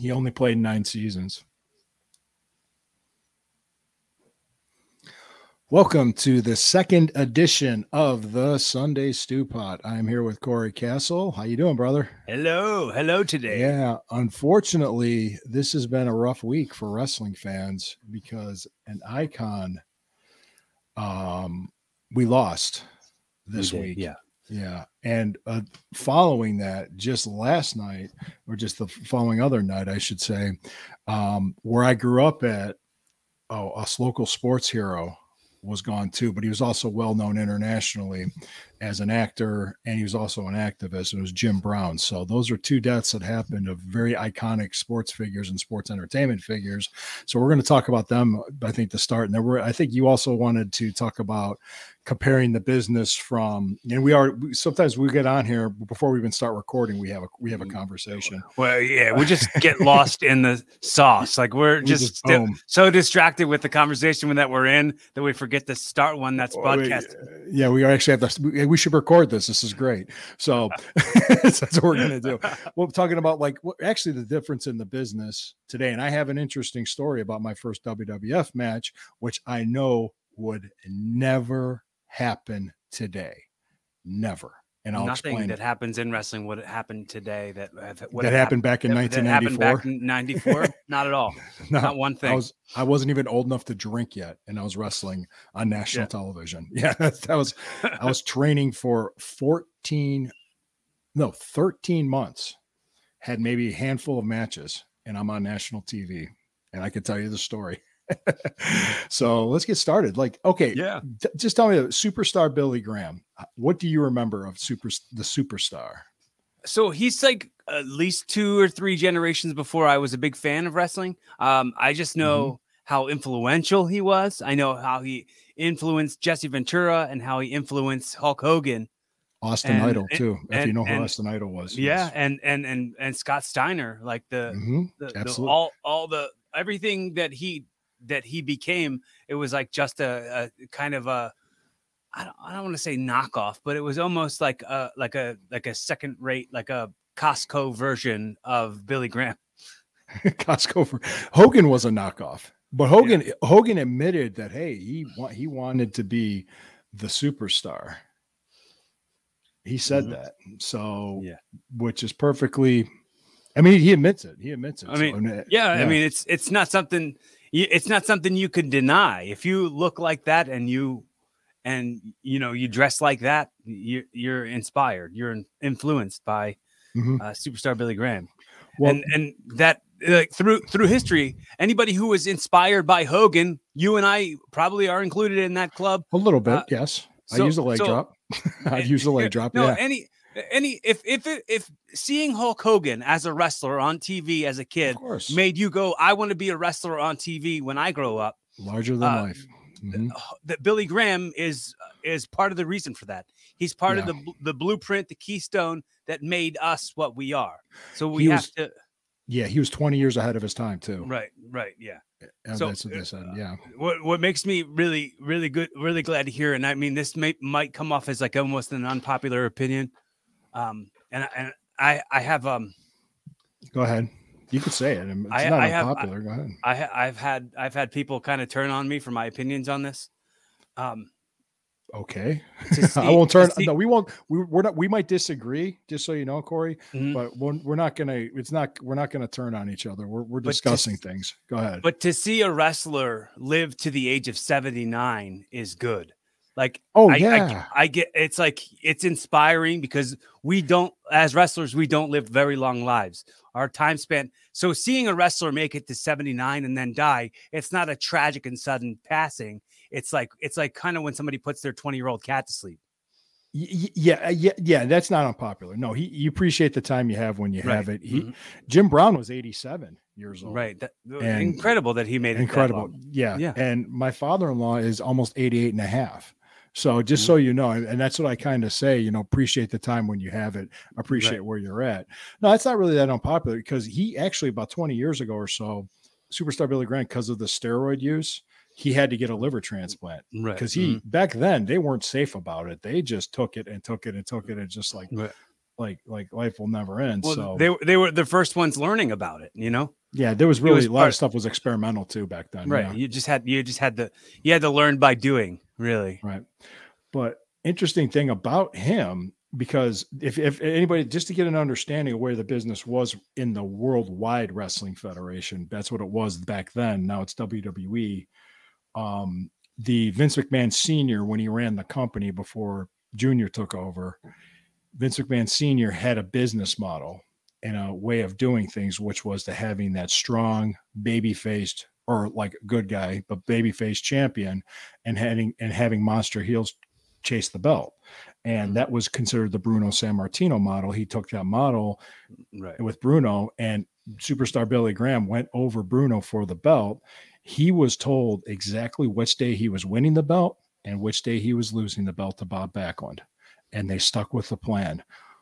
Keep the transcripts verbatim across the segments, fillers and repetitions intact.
He only played nine seasons. Welcome to the second edition of the Sunday Stew Pot. I'm here with Corey Castle. How you doing, brother? Hello. Hello today. Yeah, unfortunately, this has been a rough week for wrestling fans because an icon um, we lost this We did, week. yeah. Yeah. And uh, following that, just last night, or just the following other night, I should say, um, where I grew up at, oh, a local sports hero was gone too, but he was also well known internationally as an actor, and he was also an activist. It was Jim Brown. So those are two deaths that happened of very iconic sports figures and sports entertainment figures. So we're going to talk about them, I think, to start. And then we're, I think you also wanted to talk about comparing the business from, and we are, sometimes we get on here before we even start recording, we have a, we have a conversation. Well, yeah, we just get lost in the sauce. Like we're We just, just sti- boom. so distracted with the conversation that we're in that we forget to start one that's Oh, broadcast. Yeah, we actually have to, we- we should record this. This is great. So that's what we're going to do. We're talking about like, what, actually the difference in the business today. And I have an interesting story about my first W W F match, which I know would never happen today. Never. And I'll Nothing explain that happens in wrestling would happen today that would that happened back in that, nineteen that happened ninety-four. back in ninety-four. Not at all. No, Not one thing. I was I wasn't even old enough to drink yet, and I was wrestling on national Yeah. television. Yeah, that, that was I was training for fourteen, no, thirteen months. Had maybe a handful of matches, and I'm on national T V, and I can tell you the story. So let's get started. Like, okay, Yeah. d- just tell me, superstar Billy Graham. What do you remember of super the superstar? So he's like at least two or three generations before I was a big fan of wrestling. Um, I just know Mm-hmm. how influential he was. I know how he influenced Jesse Ventura and how he influenced Hulk Hogan. Austin And- Idol too. if and- you know who and- Austin Idol was, Yeah, and and and and Scott Steiner, like the, hmm the, the absolutely. all all the everything that he that he became. It was like just a, a kind of a I don't I don't want to say knockoff, but it was almost like a like a like a second rate, like a Costco version of Billy Graham. Costco for Hogan was a knockoff, but Hogan Hogan admitted that hey, he wa- he wanted to be the superstar. He said Mhm. that, so Yeah. which is perfectly. I mean, he admits it. He admits it. I So, mean, and, uh, Yeah, I mean it's it's not something you- it's not something you could deny. If you look like that and you and you know you dress like that, you you're inspired. You're in- influenced by mhm. uh, superstar Billy Graham. Well, and and that like through through history, anybody who was inspired by Hogan, you and I probably are included in that club. a little bit, uh, yes. I so- use a leg so- drop. I'd use a leg drop. No, Yeah, any any if if it, if seeing Hulk Hogan as a wrestler on T V as a kid of course, made you go, I want to be a wrestler on T V when I grow up. larger than uh, life. Mhm. That Billy Graham is is part of the reason for that. He's part of Yeah. the bl- the blueprint, the keystone that made us what we are. So we He have was- to Yeah, he was twenty years ahead of his time too. right, right, yeah. And so, that's what they said. Yeah. What what makes me really really good, really glad to hear, and I mean this may might come off as like almost an unpopular opinion, um, and and I I have um Go ahead. You could say it. It's I- not I have- unpopular. Go ahead. I ha- I've had I've had people kind of turn on me for my opinions on this. Um, Okay. to see- I won't turn. to see- No, we won't. We, we're not. We might disagree, just so you know, Corey. Mhm. But we're, we're not gonna. It's not. We're not gonna turn on each other. We're we're But discussing just- things. Go ahead. But to see a wrestler live to the age of seventy-nine is good. Like, Oh, I, yeah. I, I get it's like it's inspiring because we don't, as wrestlers, we don't live very long lives. Our time span. So seeing a wrestler make it to seventy-nine and then die, it's not a tragic and sudden passing. It's like it's like kind of when somebody puts their twenty-year-old cat to sleep. Y- y- yeah, yeah, yeah. That's not unpopular. No, he. You appreciate the time you have when you Right. have it. He. Mhm. Jim Brown was eighty-seven years old. Right. That, And- incredible that he made it. that Incredible. long. Yeah. Yeah. And my father-in-law is almost eighty-eight and a half. So just Mhm. so you know, and and that's what I kind of say, you know, appreciate the time when you have it, appreciate Right. where you're at. No, it's not really that unpopular because he actually about twenty years ago or so, superstar Billy Graham, because of the steroid use, he had to get a liver transplant Right. because he back then they weren't safe about it. They just took it and took it and took it and just like Right. like like life will never end. Well, So they they were the first ones learning about it, you know. yeah, there was really was a lot part, of stuff was experimental too back then. Right. Yeah. You just had you just had to you had to learn by doing, really. Right. But interesting thing about him, because if, if anybody, just to get an understanding of where the business was in the Worldwide Wrestling Federation, that's what it was back then. Now it's W W E. Um, the Vince McMahon Senior, when he ran the company before Junior took over, Vince McMahon Senior had a business model and a way of doing things, which was to having that strong, baby-faced, or like good guy, but baby-faced champion, and having and having monster heels chase the belt. And that was considered the Bruno Sammartino model. He took that model right. with Bruno, and superstar Billy Graham went over Bruno for the belt. He was told exactly which day he was winning the belt and which day he was losing the belt to Bob Backlund. And they stuck with the plan.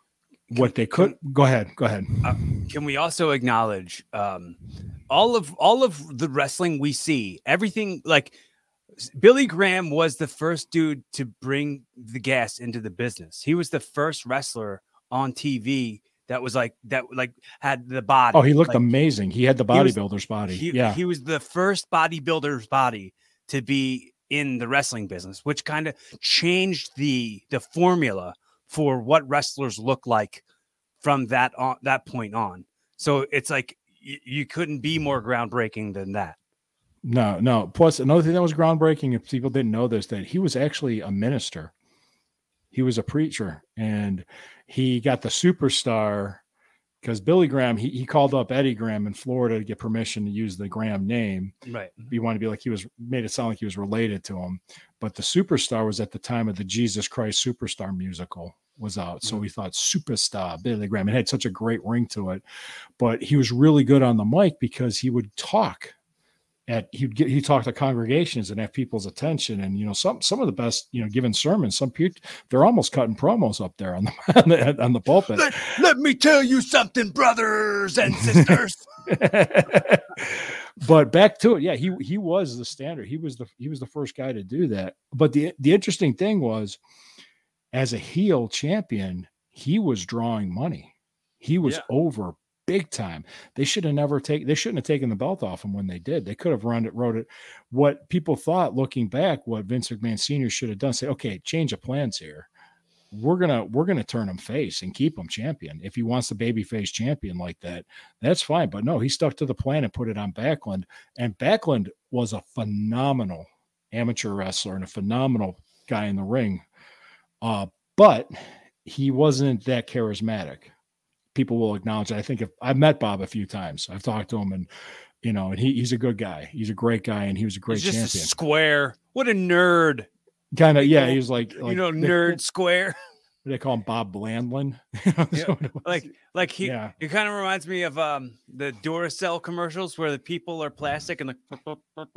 What they could can, go ahead, go ahead. Uh, can we also acknowledge um, all of all of the wrestling we see, everything like Billy Graham was the first dude to bring the gas into the business. He was the first wrestler on T V that was like that, like had the body. Oh, he looked like, amazing. He had the bodybuilder's body. He, yeah, he was the first bodybuilder's body to be in the wrestling business, which kind of changed the the formula for what wrestlers look like from that on that point on. So it's like y- you couldn't be more groundbreaking than that. No, no. Plus, another thing that was groundbreaking, if people didn't know this, that he was actually a minister. He was a preacher, and he got the superstar because Billy Graham, he, he called up Eddie Graham in Florida to get permission to use the Graham name. Right. He wanted to be like, he was made it sound like he was related to him. But the superstar was at the time of the Jesus Christ Superstar musical was out. So mm-hmm. we thought superstar Billy Graham. It had such a great ring to it. But he was really good on the mic because he would talk. At he'd get he talked to congregations and have people's attention, and you know some some of the best you know giving sermons. Some people they're almost cutting promos up there on the on the, on the pulpit. Let, let me tell you something, brothers and sisters. But back to it, yeah, he he was the standard. He was the he was the first guy to do that. But the the interesting thing was, as a heel champion, he was drawing money. He was yeah. over. Big time. They should have never taken, they shouldn't have taken the belt off him when they did. They could have run it, wrote it. What people thought looking back, what Vince McMahon Senior should have done, say, okay, change of plans here. We're going to, we're going to turn him face and keep him champion. If he wants the babyface champion like that, that's fine. But no, he stuck to the plan and put it on Backlund. And Backlund was a phenomenal amateur wrestler and a phenomenal guy in the ring. Uh, but he wasn't that charismatic. People will acknowledge that. I think if I've met Bob a few times, I've talked to him, and you know, and he, he's a good guy. He's a great guy, and he was a great he's just champion. A square. What a nerd. Kind of, yeah. He was like, like you know, nerd they, square. They call him Bob Blandlin. yeah, like, like he, yeah. It kind of reminds me of um the Duracell commercials where the people are plastic and the.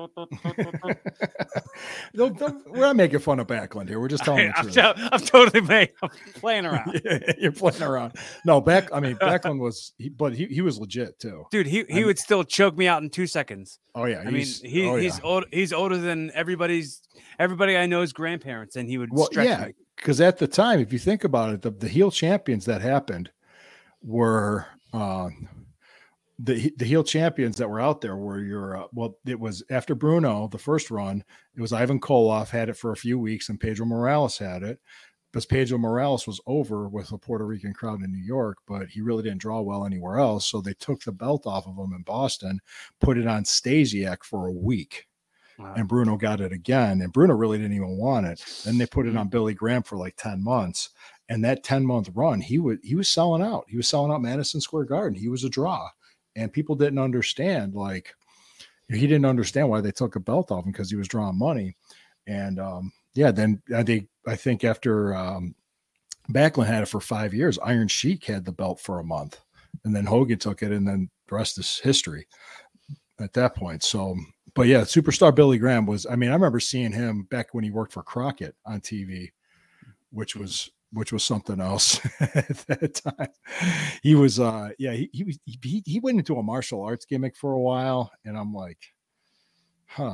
don't, don't, we're not making fun of Backlund here. We're just telling I, the truth. I'm, I'm totally playing, I'm playing around. You're playing around. No, back. I mean, Backlund was, he, but he, he was legit too. Dude, he, he I mean, would still choke me out in two seconds. Oh yeah, I mean, he, oh, he's yeah. old. He's older than everybody's. Everybody I know's grandparents, and he would. Well, stretch yeah. me. Because at the time, if you think about it, the, the heel champions that happened were uh, the the heel champions that were out there were your uh, well, it was after Bruno, the first run, it was Ivan Koloff had it for a few weeks, and Pedro Morales had it. Because Pedro Morales was over with a Puerto Rican crowd in New York, but he really didn't draw well anywhere else. So they took the belt off of him in Boston, put it on Stasiak for a week. Wow. And Bruno got it again, and Bruno really didn't even want it. Then they put it on Billy Graham for like ten months, and that ten month run, he would he was selling out. He was selling out Madison Square Garden. He was a draw, and people didn't understand. Like he didn't understand why they took a belt off him because he was drawing money. And um, yeah, then I think I think after um, Backlund had it for five years, Iron Sheik had the belt for a month, and then Hogan took it, and then the rest is history at that point. So. But yeah, superstar Billy Graham was, I mean, I remember seeing him back when he worked for Crockett on T V, which was, which was something else at that time. He was, uh, yeah, he, he was, he, he went into a martial arts gimmick for a while. And I'm like, huh,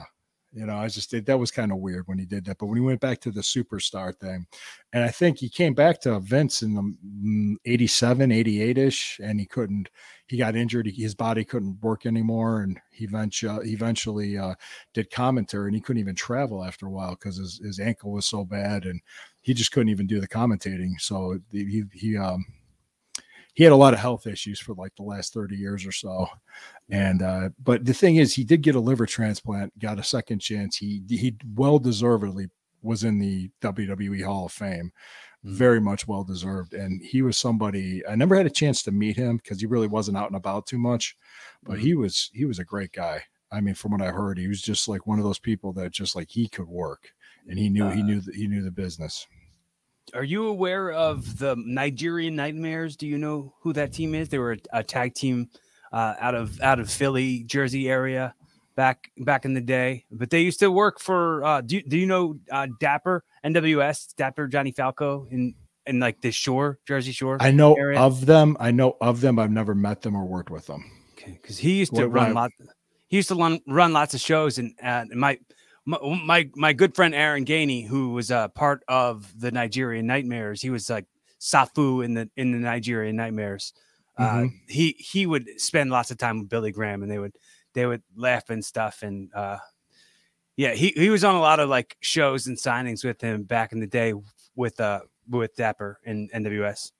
You know, I just did that was kind of weird when he did that. But when he went back to the superstar thing, and I think he came back to Vince in the eighty-seven, eighty-eight ish, and he couldn't, he got injured. He, his body couldn't work anymore. And he eventually, eventually uh, did commentary, and he couldn't even travel after a while because his, his ankle was so bad and he just couldn't even do the commentating. So he, he, um, he had a lot of health issues for like the last thirty years or so. And, uh, but the thing is, he did get a liver transplant, got a second chance. He, he well deservedly was in the W W E Hall of Fame, mm-hmm. very much well deserved. And he was somebody, I never had a chance to meet him because he really wasn't out and about too much, but mm-hmm. he was, he was a great guy. I mean, from what I heard, he was just like one of those people that just like he could work and he knew, uh, he knew that he knew the business. Are you aware of the Nigerian Nightmares? Do you know who that team is? They were a, a tag team uh, out of out of Philly, Jersey area back back in the day. But they used to work for. Uh, do Do you know uh, Dapper N W S Dapper Johnny Falco in in like the Shore, Jersey Shore? I know area? of them. I know of them. I've never met them or worked with them. Okay, because he used to what, run lots. He used to run, run lots of shows, and uh, my. My my good friend Aaron Gainey, who was a part of the Nigerian Nightmares, he was like Safu in the in the Nigerian Nightmares. Mm-hmm. Uh, he he would spend lots of time with Billy Graham, and they would they would laugh and stuff. And uh, yeah, he, he was on a lot of like shows and signings with him back in the day with uh with Dapper in N W S.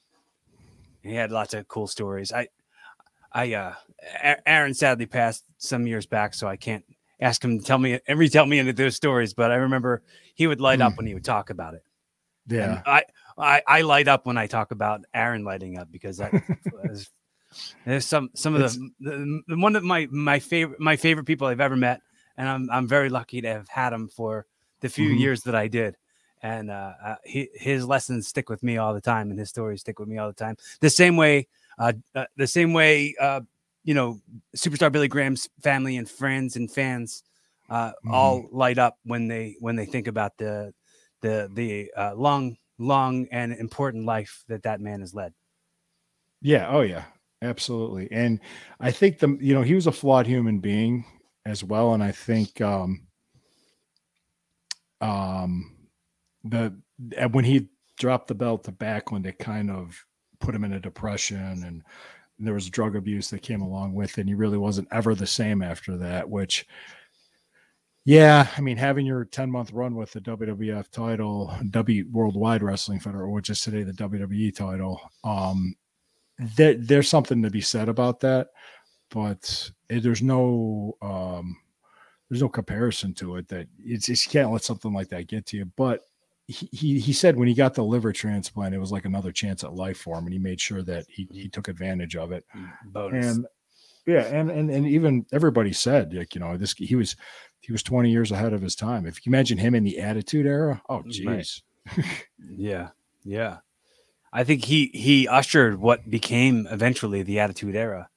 He had lots of cool stories. I I uh, Aaron sadly passed some years back, so I can't ask him to tell me and retell me into those stories, but I remember he would light mm. up when he would talk about it. Yeah. I, I, I light up when I talk about Aaron lighting up because that was, there's some, some of the, the, the one of my, my favorite, my favorite people I've ever met. And I'm, I'm very lucky to have had him for the few mm-hmm. years that I did. And uh, uh, he, his lessons stick with me all the time and his stories stick with me all the time. The same way, uh, uh the same way, uh, you know, superstar Billy Graham's family and friends and fans uh, mm-hmm. all light up when they when they think about the the the uh, long, long and important life that that man has led. Yeah. Oh, yeah. Absolutely. And I think the you know he was a flawed human being as well, and I think um, um, the when he dropped the belt to Backlund, it kind of put him in a depression and. There was drug abuse that came along with it, and he really wasn't ever the same after that, which, yeah, I mean, having your ten-month run with the W W F title, W Worldwide Wrestling Federation, which is today the W W E title, um, there, there's something to be said about that, but it, there's no um, there's no comparison to it. That it's, it's you can't let something like that get to you, but He, he he said when he got the liver transplant, it was like another chance at life for him, and he made sure that he, he took advantage of it. Bonus. And yeah, and and and even everybody said, like, you know, this he was he was twenty years ahead of his time. If you imagine him in the Attitude Era, oh geez. Right. yeah, yeah. I think he he ushered what became eventually the Attitude Era.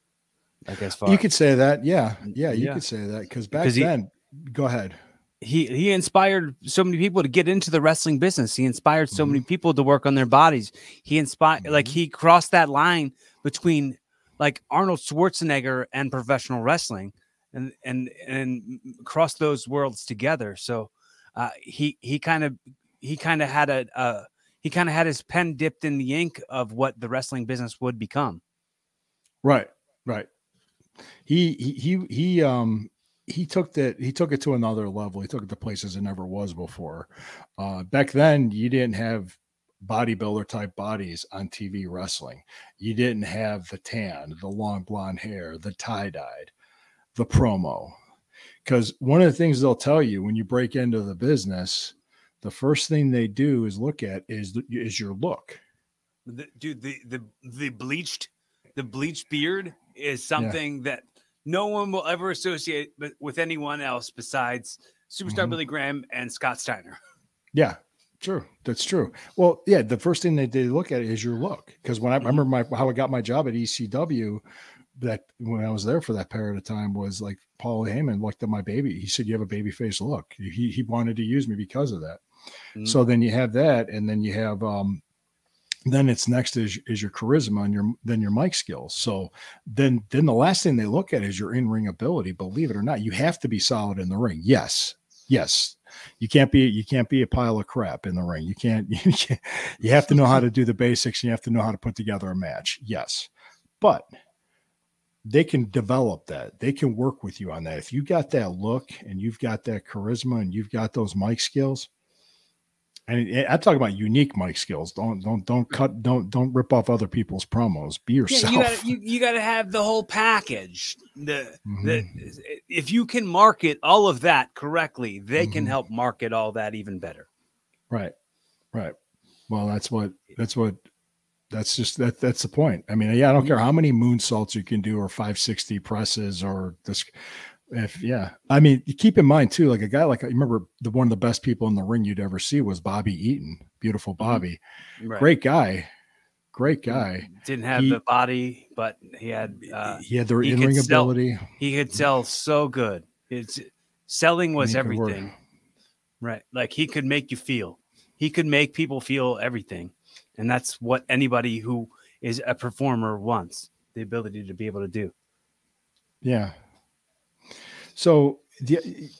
I guess you could say that, yeah, yeah, you yeah. could say that because back then, he, go ahead. He he inspired so many people to get into the wrestling business. He inspired so mm-hmm. many people to work on their bodies. He inspired, mm-hmm. like he crossed that line between like Arnold Schwarzenegger and professional wrestling, and and and crossed those worlds together. So uh, he he kind of he kind of had a uh, he kind of had his pen dipped in the ink of what the wrestling business would become. Right, right. He he he he um. He took that. He took it to another level. He took it to places it never was before. Uh, back then, you didn't have bodybuilder type bodies on T V wrestling. You didn't have the tan, the long blonde hair, the tie dyed, the promo. Because one of the things they'll tell you when you break into the business, the first thing they do is look at is is your look. The, dude, the the the bleached the bleached beard is something yeah. that. No one will ever associate with anyone else besides superstar mm-hmm. Billy Graham and Scott Steiner. Yeah, true. That's true. Well, yeah, the first thing they, they look at is your look. Because when I, mm-hmm. I remember my how I got my job at E C W, that when I was there for that period of time was like Paul Heyman looked at my baby. He said, "You have a baby face look." He he wanted to use me because of that. Mm-hmm. So then you have that, and then you have um, then it's next is, is your charisma and your then your mic skills. So then then the last thing they look at is your in-ring ability. Believe it or not, you have to be solid in the ring. Yes. Yes. You can't be you can't be a pile of crap in the ring. You can't you, can't, you have to know how to do the basics, and you have to know how to put together a match. Yes. But they can develop that. They can work with you on that. If you got that look and you've got that charisma and you've got those mic skills, and I'm talking about unique mic skills. Don't don't don't cut don't don't rip off other people's promos. Be yourself. Yeah, you gotta you, you gotta have the whole package. The Mhm. the if you can market all of that correctly, they can Mhm. help market all that even better. Right. Right. Well, that's what that's what that's just that that's the point. I mean, yeah, I don't care how many moonsaults you can do or five sixty presses or this. If yeah, I mean, you keep in mind too, like a guy like I remember the one of the best people in the ring you'd ever see was Bobby Eaton. Beautiful Bobby, Right. great guy, great guy. Didn't have He- the body, but he had uh, he had the he in ring could sell- ability. he could sell so good. It's selling was He could work. everything. Right. Like he could make you feel. He could make people feel everything. And that's what anybody who is a performer wants, the ability to be able to do. Yeah. So the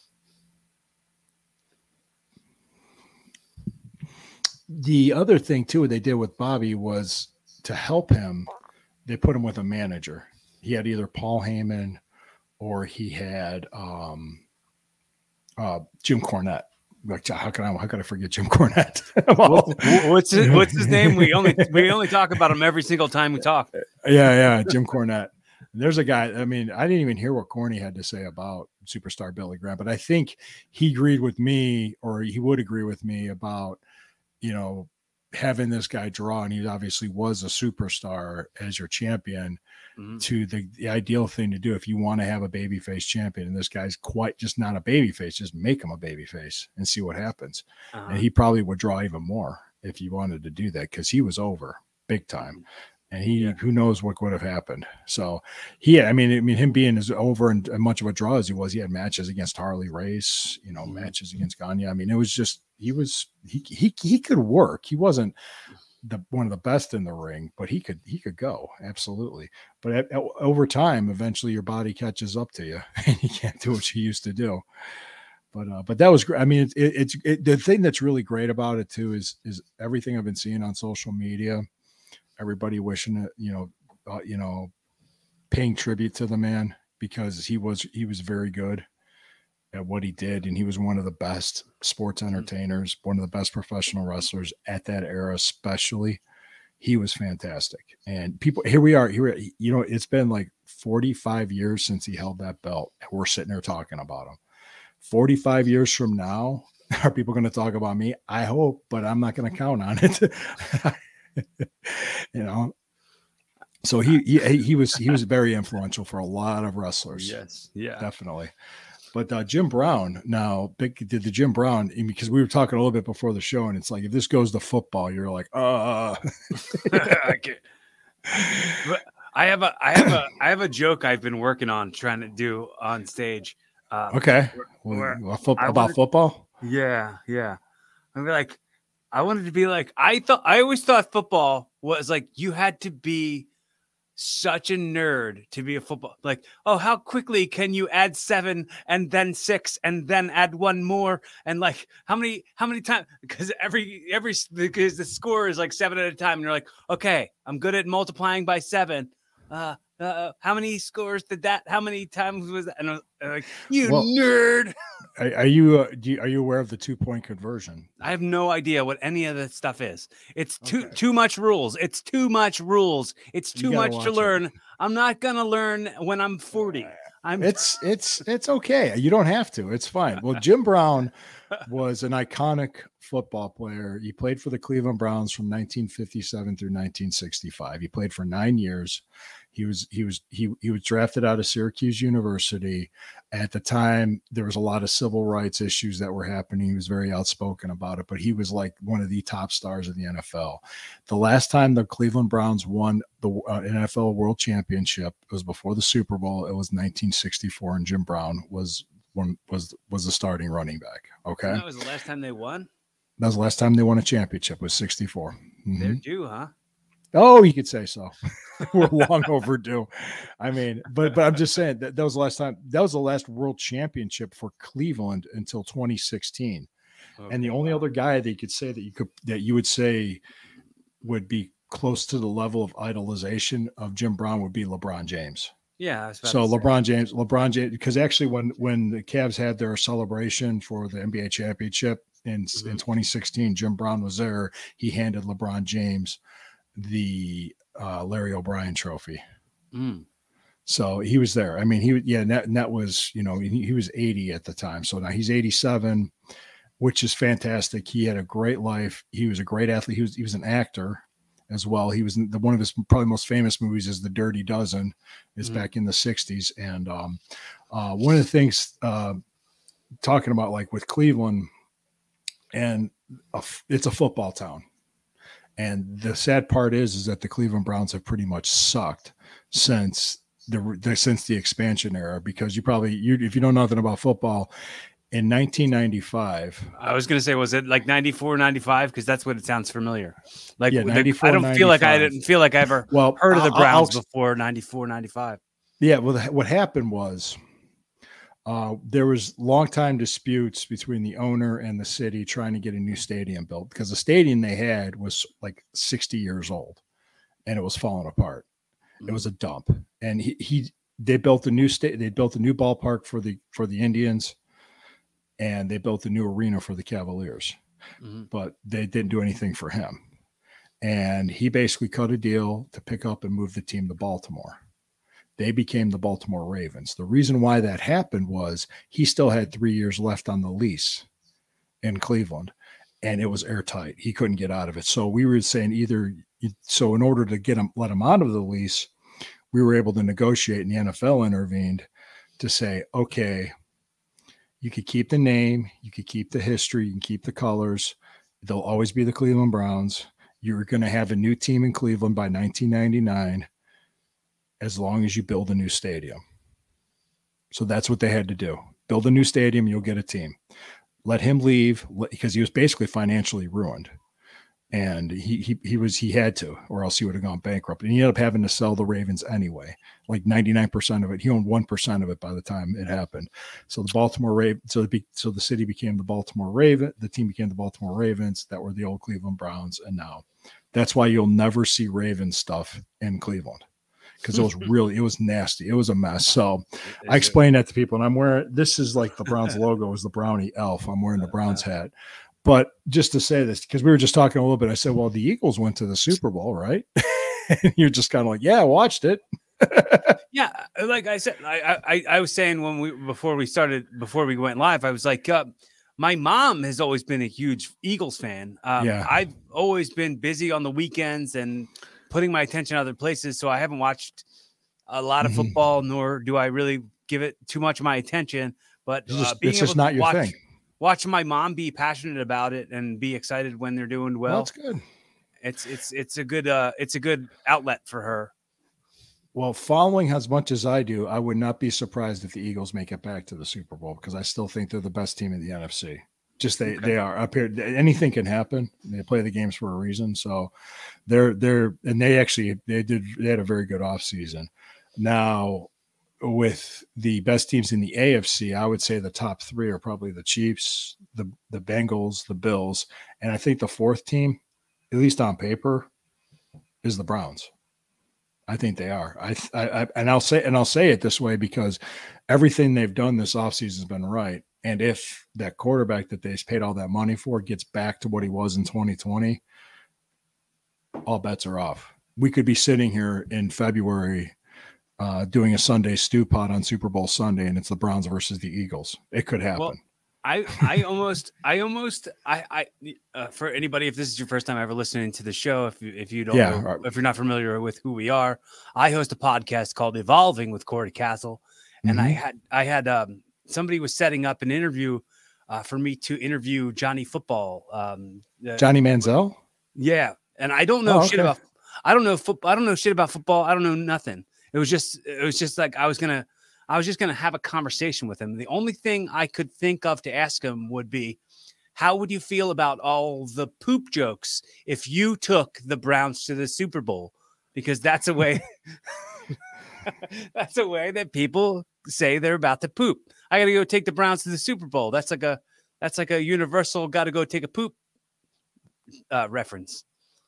the other thing too they did with Bobby was to help him. They put him with a manager. He had either Paul Heyman or he had um, uh, Jim Cornette. Like, how can I how can I forget Jim Cornette? Well, What's, what's his, what's his name? We only we only talk about him every single time we talk. yeah, yeah, Jim Cornette. There's a guy. I mean, I didn't even hear what Corny had to say about superstar Billy Graham, but I think he agreed with me, or he would agree with me about, you know, having this guy draw, and he obviously was a superstar as your champion. Mm-hmm. To the, the ideal thing to do if you want to have a babyface champion, and this guy's quite just not a babyface, just make him a babyface and see what happens. Uh-huh. And he probably would draw even more if you wanted to do that, because he was over big time. And he, yeah. who knows what would have happened. So he, I mean, I mean, him being as over and much of a draw as he was, he had matches against Harley Race, you know, mm-hmm. matches against Gagne. I mean, it was just, he was, he, he, he could work. He wasn't the one of the best in the ring, but he could, he could go absolutely. But at, at, over time, eventually your body catches up to you and you can't do what you used to do. But, uh, but that was great. I mean, it, it, it's it, the thing that's really great about it too, is, is everything I've been seeing on social media. Everybody wishing it, you know, uh, you know, paying tribute to the man, because he was he was very good at what he did, and he was one of the best sports entertainers, one of the best professional wrestlers at that era, especially. He was fantastic, and people here we are here. You know, it's been like forty-five years since he held that belt, and we're sitting there talking about him. forty-five years from now, are people going to talk about me? I hope, but I'm not going to count on it. You know, so he, he he was he was very influential for a lot of wrestlers. Yes, yeah, definitely. But uh, Jim Brown, now big did the Jim Brown, because we were talking a little bit before the show, and it's like, if this goes to football, you're like, uh. I can't. But I have a I have a I have a joke I've been working on trying to do on stage. Um, okay, where, where fo- about wanted, football? Yeah, yeah. I'm like. I wanted to be like, I thought, I always thought football was like, you had to be such a nerd to be a football. Like, oh, how quickly can you add seven and then six and then add one more? And like, how many, how many times? Because every, every, because the score is like seven at a time. And you're like, okay, I'm good at multiplying by seven. Uh, uh, how many scores did that? How many times was that? And I'm like, you well, nerd. Are, are you, uh, do you, are you aware of the two point conversion? I have no idea what any of that stuff is. It's too okay. too much rules. It's too much rules. It's too much to learn. It. I'm not gonna learn when I'm forty. I'm. It's it's it's okay. You don't have to. It's fine. Well, Jim Brown was an iconic football player. He played for the Cleveland Browns from nineteen fifty-seven through nineteen sixty-five. He played for nine years. He was he was he he was drafted out of Syracuse University. At the time, there was a lot of civil rights issues that were happening. He was very outspoken about it, but he was like one of the top stars of the N F L. The last time the Cleveland Browns won the uh, N F L World Championship, it was before the Super Bowl. It was nineteen sixty-four, and Jim Brown was one was was the starting running back. Okay, that was the last time they won. That was the last time they won a championship, was sixty-four. Mm-hmm. They're due, huh? Oh, you could say so. We're long overdue. I mean, but but I'm just saying that that was the last time. That was the last world championship for Cleveland until twenty sixteen. Okay, and the only wow. other guy that you could say that you could that you would say would be close to the level of idolization of Jim Brown would be LeBron James. Yeah. So LeBron James, LeBron James, because actually when when the Cavs had their celebration for the N B A championship in mm-hmm. in twenty sixteen, Jim Brown was there. He handed LeBron James the uh, Larry O'Brien trophy. Mm. So he was there. I mean, he yeah, and that, and that was, you know, he, he was eighty at the time. So now he's eighty-seven, which is fantastic. He had a great life. He was a great athlete. He was he was an actor as well. He was in the, one of his probably most famous movies is The Dirty Dozen. It's mm. back in the sixties. And um, uh, one of the things uh, talking about like with Cleveland, and a, it's a football town. And the sad part is, is that the Cleveland Browns have pretty much sucked since the, the since the expansion era. Because you probably, you if you know nothing about football, in nineteen ninety-five, I was going to say, was it like ninety-four, ninety-five? Because that's what it sounds familiar. Like, yeah, ninety-four, I don't ninety-five. feel like I didn't feel like I ever well, heard of the Browns I'll, before ninety-four, ninety-five. Yeah, well, what happened was uh, there was long time disputes between the owner and the city trying to get a new stadium built because the stadium they had was like sixty years old and it was falling apart. Mm-hmm. It was a dump. And he, he they built a new state. They built a new ballpark for the for the Indians. And they built a new arena for the Cavaliers, mm-hmm. but they didn't do anything for him. And he basically cut a deal to pick up and move the team to Baltimore. They became the Baltimore Ravens. The reason why that happened was he still had three years left on the lease in Cleveland, and it was airtight. He couldn't get out of it. So we were saying either, so in order to get him, let him out of the lease, we were able to negotiate, and the N F L intervened to say, okay, you could keep the name, you could keep the history, you can keep the colors. They'll always be the Cleveland Browns. You're going to have a new team in Cleveland by nineteen ninety-nine as long as you build a new stadium. So that's what they had to do. Build a new stadium, you'll get a team. Let him leave because he was basically financially ruined. And he he he was he had to, or else he would have gone bankrupt. And he ended up having to sell the Ravens anyway. Like ninety-nine percent of it, he owned one percent of it by the time it happened. So the Baltimore Ravens, so the so the city became the Baltimore Raven. The team became the Baltimore Ravens. That were the old Cleveland Browns, and now that's why you'll never see Raven stuff in Cleveland because it was really it was nasty. It was a mess. So I explained that to people, and I'm wearing this is like the Browns logo is the Brownie elf. I'm wearing the Browns hat. But just to say this, because we were just talking a little bit, I said, well, the Eagles went to the Super Bowl, right? And you're just kind of like, yeah, I watched it. Yeah. Like I said, I, I, I was saying when we, before we started, before we went live, I was like, uh, my mom has always been a huge Eagles fan. Um, yeah. I've always been busy on the weekends and putting my attention other places. So I haven't watched a lot of mm-hmm. football, nor do I really give it too much of my attention, but it's just, uh, being it's able just to not your watch, thing. Watching my mom be passionate about it and be excited when they're doing well. That's good. It's it's it's a good uh it's a good outlet for her. Well, following as much as I do, I would not be surprised if the Eagles make it back to the Super Bowl because I still think they're the best team in the N F C. Just they okay. they are up here. Anything can happen. They play the games for a reason. So they're they're and they actually they did they had a very good offseason. Now with the best teams in the A F C, I would say the top three are probably the Chiefs, the the Bengals, the Bills, and I think the fourth team, at least on paper, is the Browns. I think they are. I, I, I and I'll say and I'll say it this way because everything they've done this offseason has been right. And if that quarterback that they paid all that money for gets back to what he was in twenty twenty, all bets are off. We could be sitting here in February Uh, doing a Sunday stew pot on Super Bowl Sunday, and it's the Browns versus the Eagles. It could happen. Well, I, I almost, I almost, I, I, uh, for anybody, if this is your first time ever listening to the show, if you, if you don't, yeah, know, right. if you're not familiar with who we are, I host a podcast called Evolving with Corey Castle, and mm-hmm. I had, I had, um, somebody was setting up an interview uh, for me to interview Johnny Football, um, uh, Johnny Manziel. Yeah, and I don't know oh, shit okay. about, I don't know football, I don't know shit about football. I don't know nothing. It was just, it was just like, I was going to, I was just going to have a conversation with him. The only thing I could think of to ask him would be, how would you feel about all the poop jokes if you took the Browns to the Super Bowl? Because that's a way that's a way that people say they're about to poop. I got to go take the Browns to the Super Bowl. That's like a that's like a universal got to go take a poop uh, reference.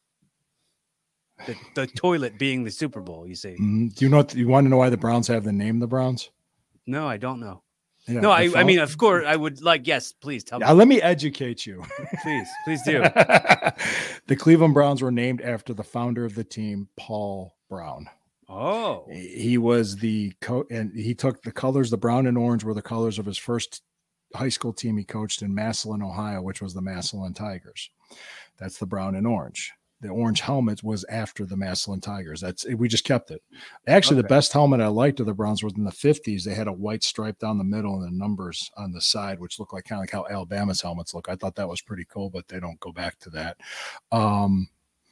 The, the toilet being the Super Bowl, you see. Mm, do you know what, you want to know why the Browns have the name the Browns? No, I don't know. Yeah, no, I, phone- I mean, of course, I would like, yes, please tell me. Yeah, let me educate you. Please, please do. The Cleveland Browns were named after the founder of the team, Paul Brown. Oh. He was the coach, and he took the colors, the brown and orange were the colors of his first high school team he coached in Massillon, Ohio, which was the Massillon Tigers. That's the brown and orange. The orange helmet was after the Massillon Tigers. That's we just kept it. Actually, okay. The best helmet I liked of the Browns was in the fifties. They had a white stripe down the middle and the numbers on the side, which looked like kind of like how Alabama's helmets look. I thought that was pretty cool, but they don't go back to that. Um,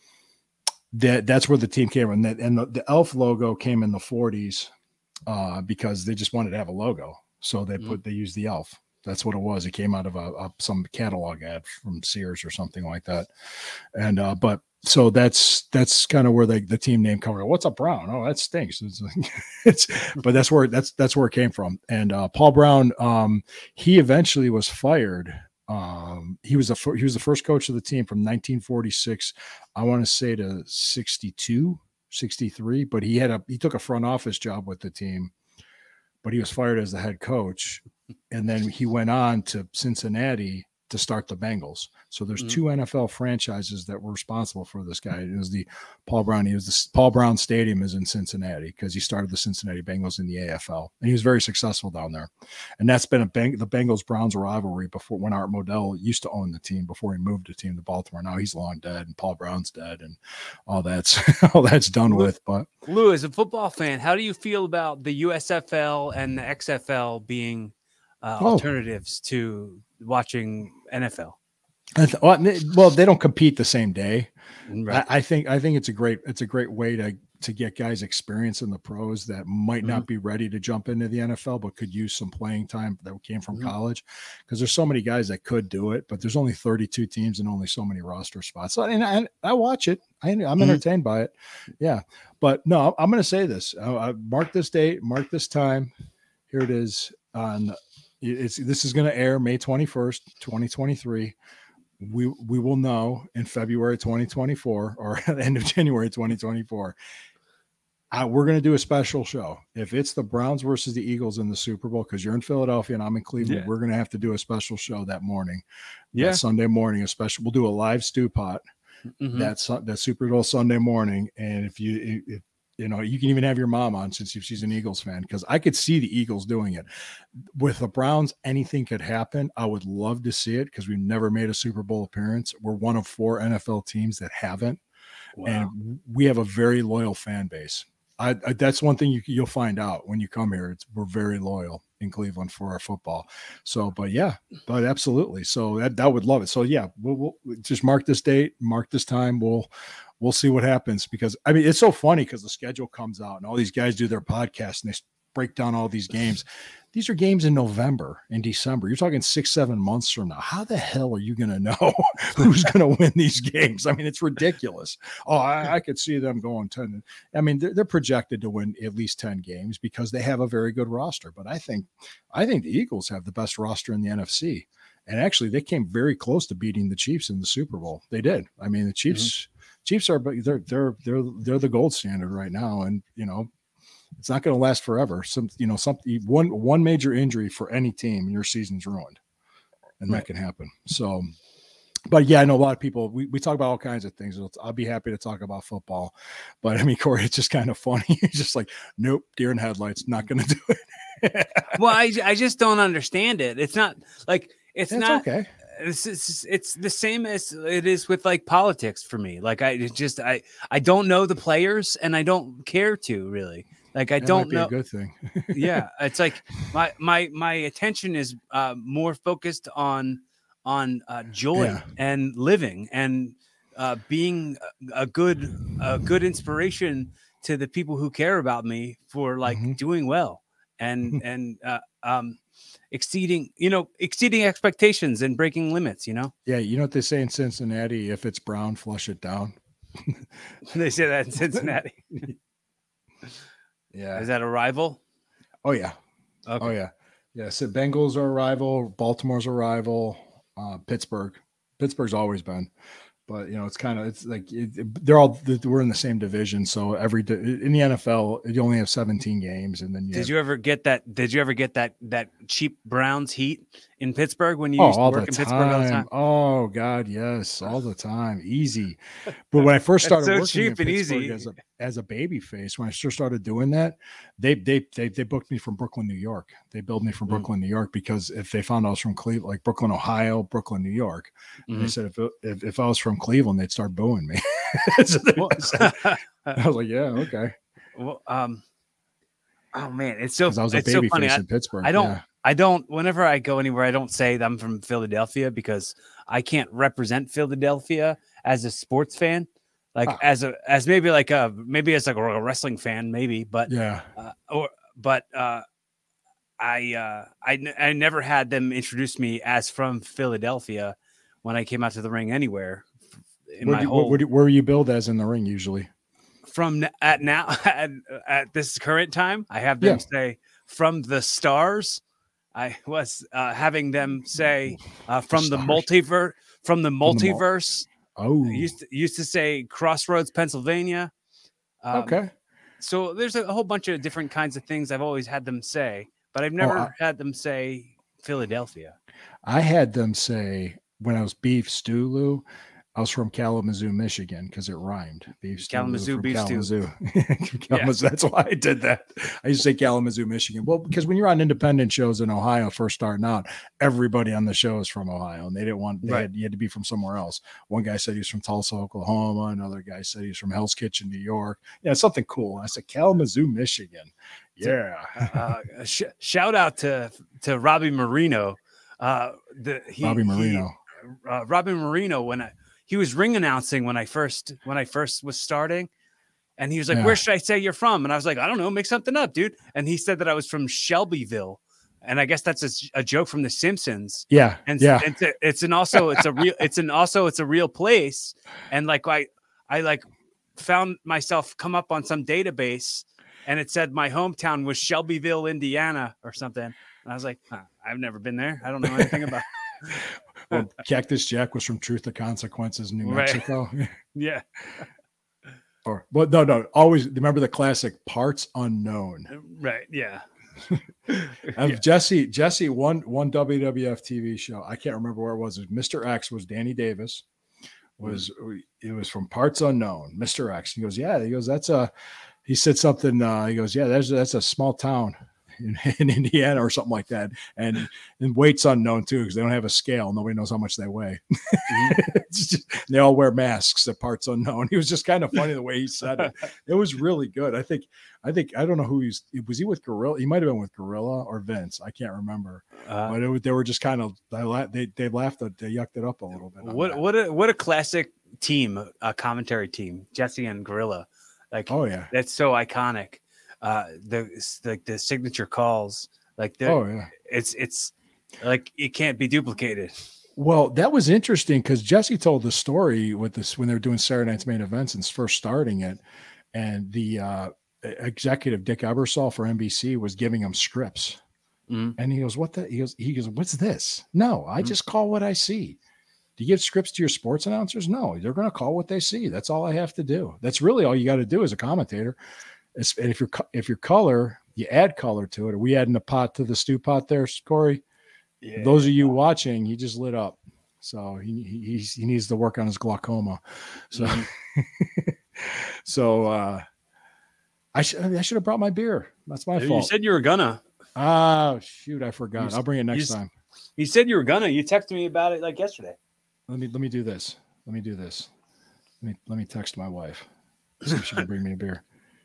that that's where the team came from. And, that, and the, the Elf logo came in the forties uh, because they just wanted to have a logo. So they put mm-hmm. they used the Elf. That's what it was. It came out of a, a some catalog ad from Sears or something like that. And uh, but so that's that's kind of where they, the team name comes. What's a Brown? Oh, that stinks. It's, it's but that's where that's that's where it came from. And uh, Paul Brown, um, he eventually was fired. Um, he was a he was the first coach of the team from nineteen forty-six, I want to say to sixty-two, sixty-three. But he had a he took a front office job with the team, but he was fired as the head coach. And then he went on to Cincinnati to start the Bengals. So there's mm-hmm. two N F L franchises that were responsible for this guy. It was the Paul Brown. He was the Paul Brown Stadium is in Cincinnati because he started the Cincinnati Bengals in the A F L, and he was very successful down there. And that's been a Beng- the Bengals Browns rivalry before when Art Modell used to own the team before he moved the team to Baltimore. Now he's long dead, and Paul Brown's dead, and all that's all that's done Lou, with. But Lou, as a football fan, how do you feel about the U S F L and the X F L being uh, oh. alternatives to watching N F L? Well, they don't compete the same day. Right. I, I think I think it's a great it's a great way to to get guys experience in the pros that might mm-hmm. not be ready to jump into the N F L, but could use some playing time that came from mm-hmm. college. Because there's so many guys that could do it, but there's only thirty-two teams and only so many roster spots. So, and I, I watch it. I, I'm mm-hmm. entertained by it. Yeah, but no, I'm going to say this. I, I mark this date. Mark this time. Here it is. On it's this is going to air May twenty-first, twenty twenty-three. We we will know in February twenty twenty-four or at the end of January twenty twenty-four. Uh, we're going to do a special show. If it's the Browns versus the Eagles in the Super Bowl, because you're in Philadelphia and I'm in Cleveland, yeah. we're going to have to do a special show that morning. Yeah, that Sunday morning, a special. We'll do a live stew pot. Mm-hmm. That's that Super Bowl Sunday morning, and if you if you know, you can even have your mom on since she's an Eagles fan, because I could see the Eagles doing it. With the Browns, anything could happen. I would love to see it because we've never made a Super Bowl appearance. We're one of four N F L teams that haven't. Wow. And we have a very loyal fan base. I, I, that's one thing you, you'll find out when you come here. It's, we're very loyal in Cleveland for our football. So, but yeah, but absolutely. So that, that would love it. So yeah, we'll, we'll just mark this date, mark this time. We'll, we'll see what happens, because I mean, it's so funny because the schedule comes out and all these guys do their podcasts and they break down all these games. These are games in November and December. You're talking six, seven months from now. How the hell are you going to know who's going to win these games? I mean, it's ridiculous. Oh, I, I could see them going ten. I mean, they're, they're projected to win at least ten games because they have a very good roster. But I think, I think the Eagles have the best roster in the N F C. And actually, they came very close to beating the Chiefs in the Super Bowl. They did. I mean, the Chiefs, mm-hmm. Chiefs are, they're, they're, they're, they're the gold standard right now. And, you know, it's not going to last forever. Some, you know, something, one, one major injury for any team and your season's ruined, and right. that can happen. So, but yeah, I know a lot of people, we, we talk about all kinds of things. I'll be happy to talk about football, but I mean, Corey, it's just kind of funny. It's just like, nope, deer in headlights, not going to do it. Well, I, I just don't understand it. It's not like, it's, it's not okay. It's, it's it's the same as it is with like politics for me. Like I just I I don't know the players and I don't care to really. Like I that don't might be know. A good thing. Yeah, it's like my my my attention is uh, more focused on on uh, joy yeah. and living and uh, being a good a good inspiration to the people who care about me for like mm-hmm. doing well. and and uh, um, exceeding, you know, exceeding expectations and breaking limits. You know, Yeah, you know what they say in Cincinnati? If it's brown, flush it down. they say that in Cincinnati. Yeah. Is that a rival? Oh yeah. Okay. Oh yeah. Yeah. So Bengals are a rival. Baltimore's a rival. Uh, Pittsburgh. Pittsburgh's always been. But you know, it's kind of it's like it, it- they're all we're in the same division. So every di- in the N F L, you only have seventeen games, and then you Did have, you ever get that? Did you ever get that that cheap Browns heat in Pittsburgh when you oh used to all work the in Pittsburgh all the time. time? Oh God, yes, all the time, easy. But when I first That's started so working in cheap and Pittsburgh easy. as a as a baby face, when I first started doing that, they they they they booked me from Brooklyn, New York. They billed me from Mm. Brooklyn, New York, because if they found I was from Cleveland, like Brooklyn, Ohio, Brooklyn, New York, and they Mhm. said if, it- if if I was from Cleveland, they'd start booing me. So they- Well, I said- I was like, yeah, okay, well, um, oh man, it's so because I was a it's so baby funny. face I, in Pittsburgh. I don't Yeah. I don't whenever I go anywhere, I don't say that I'm from Philadelphia because I can't represent Philadelphia as a sports fan, like Ah. as a as maybe like a maybe as like a wrestling fan, maybe, but Yeah. uh, or but uh, I uh, I n- I never had them introduce me as from Philadelphia when I came out to the ring anywhere in Where my do you, whole where, do- where were you billed as in the ring usually? from n- at now at, at this current time. I have them Yeah. say from the stars. I was uh, having them say uh, from the, stars. multiverse. From the the mul- multiverse. Oh, I used to, used to say Crossroads, Pennsylvania. Um, okay. So there's a whole bunch of different kinds of things I've always had them say, but I've Oh, never I- had them say Philadelphia. I had them say when I was beef stew, Lou, I was from Kalamazoo, Michigan, because it rhymed. Beef stew, Lou Kalamazoo from beef stew. Kalamazoo. Yeah. Kalamazoo. That's why I did that. I used to say Kalamazoo, Michigan. Well, because when you're on independent shows in Ohio, first starting out, everybody on the show is from Ohio, and they didn't want they Right. had, you had to be from somewhere else. One guy said he was from Tulsa, Oklahoma. Another guy said he was from Hell's Kitchen, New York. Yeah, something cool. I said Kalamazoo, Michigan. Yeah. uh, sh- shout out to to Robbie Marino. Uh, the he, Bobby he- Marino. uh, Robbie Marino when I, he was ring announcing when I first when I first was starting, and he was like, Yeah. "Where should I say you're from?" And I was like, "I don't know, make something up, dude." And he said that I was from Shelbyville, and I guess that's a, a joke from The Simpsons. Yeah. And yeah. it's, a, it's an also it's a real it's an also it's a real place, and like I I like found myself come up on some database, and it said my hometown was Shelbyville, Indiana, or something. And I was like, huh, I've never been there. I don't know anything about. Well, Cactus Jack was from Truth or Consequences, New Right. Mexico. Yeah, Or, but no, no, always remember the classic Parts Unknown. right. Yeah. Of Yeah. Jesse, Jesse, one one W W F T V show. I can't remember where it was. It was Mister X was Danny Davis. Was it was from Parts Unknown, Mister X. He goes, yeah. He goes, that's a. He said something. Uh, he goes, yeah, that's that's a small town in, in Indiana or something like that, and and weight's unknown too because they don't have a scale. Nobody knows how much they weigh. It's just, they all wear masks. The Parts Unknown. He was just kind of funny the way he said it. It was really good. I think. I think I don't know who he's. Was he with Gorilla? He might have been with Gorilla or Vince. I can't remember. Uh, But it was, they were just kind of they la- they, they laughed at, they yucked it up a little bit. on what that. what a what a classic team, a commentary team, Jesse and Gorilla. Like Oh yeah. that's so iconic. Uh, the like the signature calls, like they're Oh yeah. it's it's like it can't be duplicated. Well, that was interesting because Jesse told the story with this when they were doing Saturday Night's Main Events and first starting it, and the uh, executive Dick Ebersol for N B C was giving him scripts, Mhm. and he goes, "What the?" He goes, "He goes, what's this? No, I Mhm. just call what I see." Do you give scripts to your sports announcers? No, they're going to call what they see. That's all I have to do. That's really all you got to do as a commentator. It's- And if you're if your color, you add color to it. Are we adding a pot to the stew pot there, Corey? Yeah. Those of you watching, he just lit up. So he he, he's, he needs to work on his glaucoma. So Mhm. so uh, I should I should have brought my beer. That's my You fault. said you were gonna. Oh shoot, I forgot. You- I'll bring it next you- time. You said you were gonna. You texted me about it like yesterday. Let me let me do this. Let me do this. Let me let me text my wife. See if she can bring me a beer.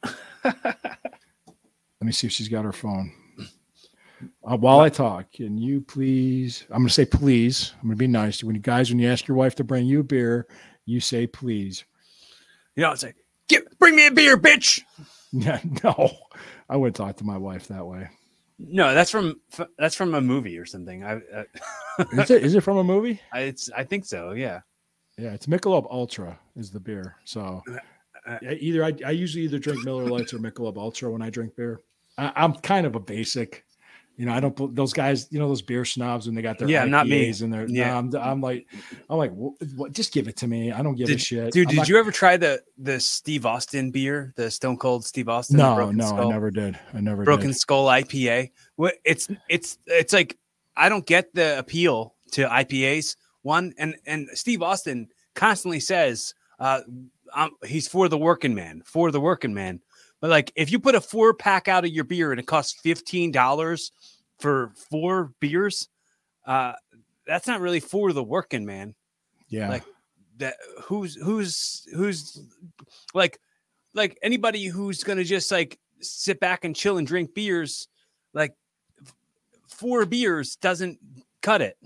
Let me see if she's got her phone. Uh, while I talk, can you please? I'm going to say please. I'm going to be nice. When you guys, when you ask your wife to bring you a beer, you say please. You know, it's like, Get, bring me a beer, bitch. Yeah, no, I wouldn't talk to my wife that way. No, that's from that's from a movie or something. I uh, Is it? Is it from a movie? I- it's I think so. Yeah. Yeah, it's Michelob Ultra is the beer. So Uh, yeah, either I, I usually either drink Miller Lights or Michelob Ultra when I drink beer. I, I'm kind of a basic. You know, I don't. Those guys, you know, those beer snobs when they got their Yeah, not me. I P As and their. Yeah. Nah, I'm, I'm like, I'm like, what, what, just give it to me. I don't give a Did, shit. dude, I'm did not- you ever try the the Steve Austin beer, the Stone Cold Steve Austin? the No, Broken no, I Skull? never did. I never Broken did. Skull I P A. What it's it's it's like I don't get the appeal to I P As. One and and Steve Austin constantly says uh um, he's for the working man, for the working man. But like if you put a four pack out of your beer and it costs fifteen dollars for four beers, uh, that's not really for the working man. Yeah. Like that who's who's who's like like anybody who's gonna just like sit back and chill and drink beers, like four beers doesn't cut it.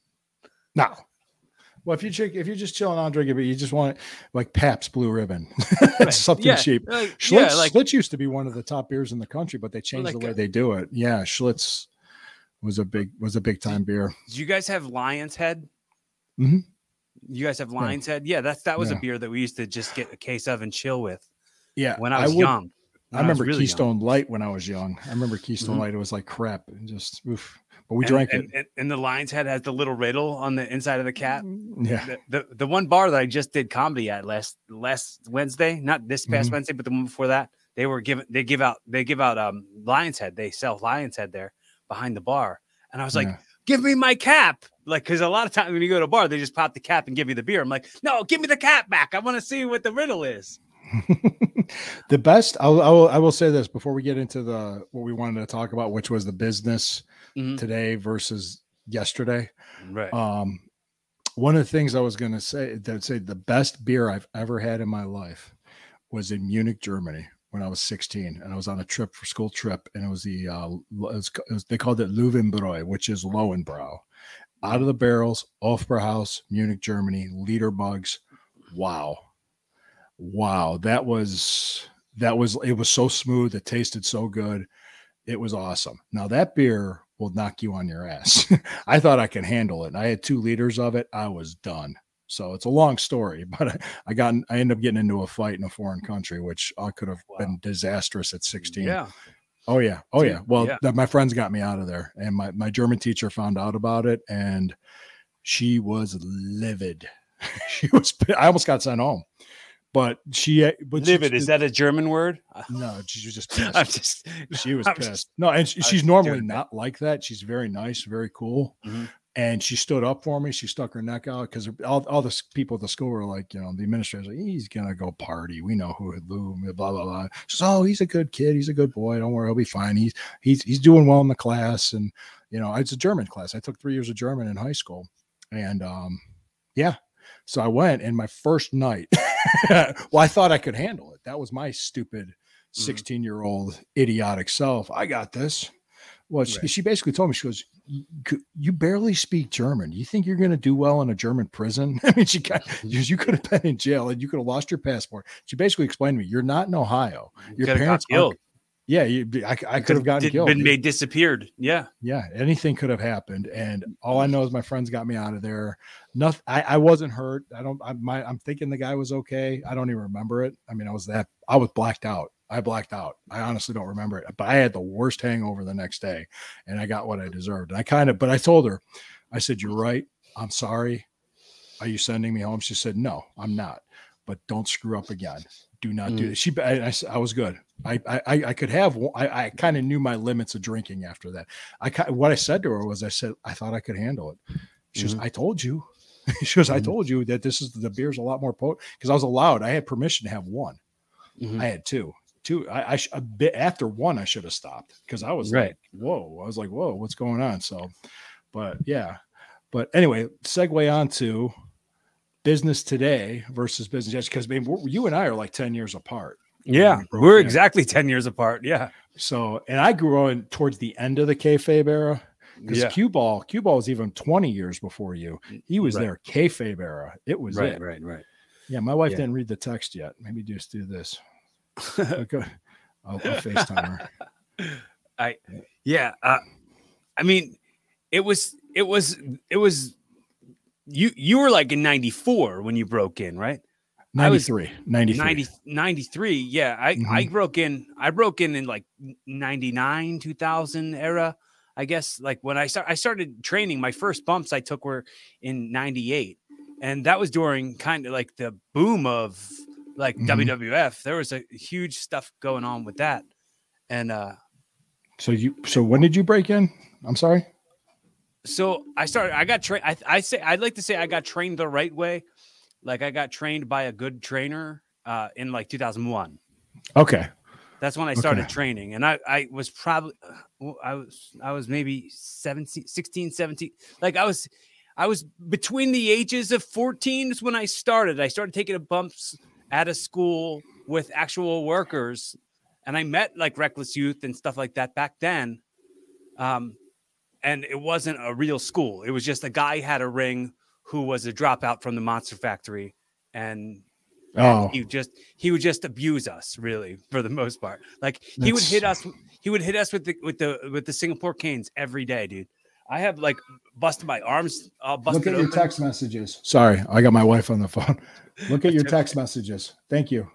No. Well, if you drink, if you're just chilling on drinking, but you just want it, like Pabst Blue Ribbon, Right. something Yeah, cheap. like- Schlitz, yeah, like- Schlitz used to be one of the top beers in the country, but they changed like, the way uh, they do it. Yeah, Schlitz was a big was a big time beer. Do you guys have Lion's Head? Mhm. You guys have Lion's Head? Yeah, that's that was Yeah. a beer that we used to just get a case of and chill with Yeah, when I was would- young. I When remember was really Keystone Light when I was young. I remember Keystone Mhm. Light. It was like crap, and just oof. But we And, drank and, and, and the Lion's Head has the little riddle on the inside of the cap. it. Yeah, The, the the one bar that I just did comedy at last last Wednesday, not this past Mhm. Wednesday, but the one before that, they were giving they give out they give out um Lion's Head. They sell Lion's Head there behind the bar, and I was like, Yeah. "Give me my cap!" Like, because a lot of times when you go to a bar, they just pop the cap and give you the beer. I'm like, "No, give me the cap back. I want to see what the riddle is." the best. I'll, I will. I will say this before we get into the what we wanted to talk about, which was the business Mhm. today versus yesterday. Right. Um, one of the things I was going to say that say the best beer I've ever had in my life was in Munich, Germany, when I was sixteen, and I was on a trip for school trip, and it was the uh, it was, it was, they called it Löwenbräu, which is Lowenbräu, out of the barrels, Hofbrauhaus, Munich, Germany, liter mugs. Wow, wow, that was that was it was so smooth, it tasted so good, it was awesome. Now that beer will knock you on your ass. I thought I could handle it. I had two liters of it. I was done. So it's a long story, but I, I got I ended up getting into a fight in a foreign country, which I could have Wow. been disastrous at sixteen. Yeah. Oh yeah. Oh Dude, yeah. Well, yeah. that my friends got me out of there, and my my German teacher found out about it, and she was livid. she was. I almost got sent home, but she. But she- Livid, is that a German word? No, she was just I'm pissed. just She was I'm pissed. just- no, and she, I was she's just normally doing that. not like that. She's very nice, very cool. Mhm. And she stood up for me. She stuck her neck out because all, all the s- people at the school were like, you know, the administrators like, he's gonna go party. We know who Lou, blah blah blah. She says, oh, he's a good kid. He's a good boy. Don't worry, he'll be fine. He's he's he's doing well in the class. And you know, it's a German class. I took three years of German in high school, and um, yeah. So I went, and my first night, well, I thought I could handle it. That was my stupid sixteen year old idiotic self. I got this. Well, she, Right. she basically told me, she goes, "You- you you barely speak German. You think you're going to do well in a German prison? I mean, she got, you you could have been in jail and you could have lost your passport. She basically explained to me, you're not in Ohio. Your Could've got parents aren't- killed. Yeah, you, I, I could have gotten Did- killed. Been made disappeared. Yeah. Yeah, anything could have happened, and all I know is my friends got me out of there. Nothing. I, I wasn't hurt. I don't. I, my, I'm thinking the guy was okay. I don't even remember it. I mean, I was that. I was blacked out. I blacked out. I honestly don't remember it. But I had the worst hangover the next day, and I got what I deserved. And I kind of. But I told her, I said, "You're right. I'm sorry. Are you sending me home?" She said, "No, I'm not. But don't screw up again. Do not do Mm. this." She. I, I, I was good. I, I I could have one- I, I kind of knew my limits of drinking after that. I ki- what I said to her was I said I thought I could handle it. She goes, Mhm. I told you. She goes, I Mhm. told you that this is the beer's a lot more potent because I was allowed. I had permission to have one. Mhm. I had two. Two. I, I sh- a bit after one I should have stopped because I was Right. like, whoa. I was like, whoa, what's going on? So, but yeah. But anyway, segue on to business today versus business yesterday because maybe you and I are like ten years apart. Yeah. we broke We're in. exactly ten years apart. Yeah. So, and I grew on towards the end of the kayfabe era because Yeah. cue ball, cue ball was even twenty years before you. He was Right. there kayfabe era. It was Right. it. Right. Right. Yeah, my wife Yeah. didn't read the text yet. Maybe just do this. Okay. I'll, I'll FaceTime her. Yeah. Uh, I mean, it was, it was, it was, you, you were like in ninety-four when you broke in, right? ninety-three, ninety-three. ninety, ninety-three. Yeah. I, mm-hmm. I broke in, I broke in in like ninety-nine, two thousand era. I guess like when I start, I started training, my first bumps I took were in ninety-eight. And that was during kind of like the boom of like mm-hmm. W W F. There was a huge stuff going on with that. And, uh, so you, so when did you break in? I'm sorry. So I started, I got trained. I, I say, I'd like to say I got trained the right way. Like I got trained by a good trainer uh, in like two thousand one. Okay. That's when I started okay. training. And I, I was probably, I was, I was maybe seventeen, sixteen, seventeen. Like I was, I was between the ages of fourteen is when I started. I started taking bumps at a school with actual workers. And I met like Reckless Youth and stuff like that back then. Um, and it wasn't a real school. It was just a guy had a ring who was a dropout from the Monster Factory. And, oh. and he just, he would just abuse us really for the most part. Like That's... he would hit us, he would hit us with the, with the, with the Singapore canes every day, dude. I have like busted my arms. Uh, busted Look at open. your text messages. Sorry. I got my wife on the phone. Look at your text messages. Thank you.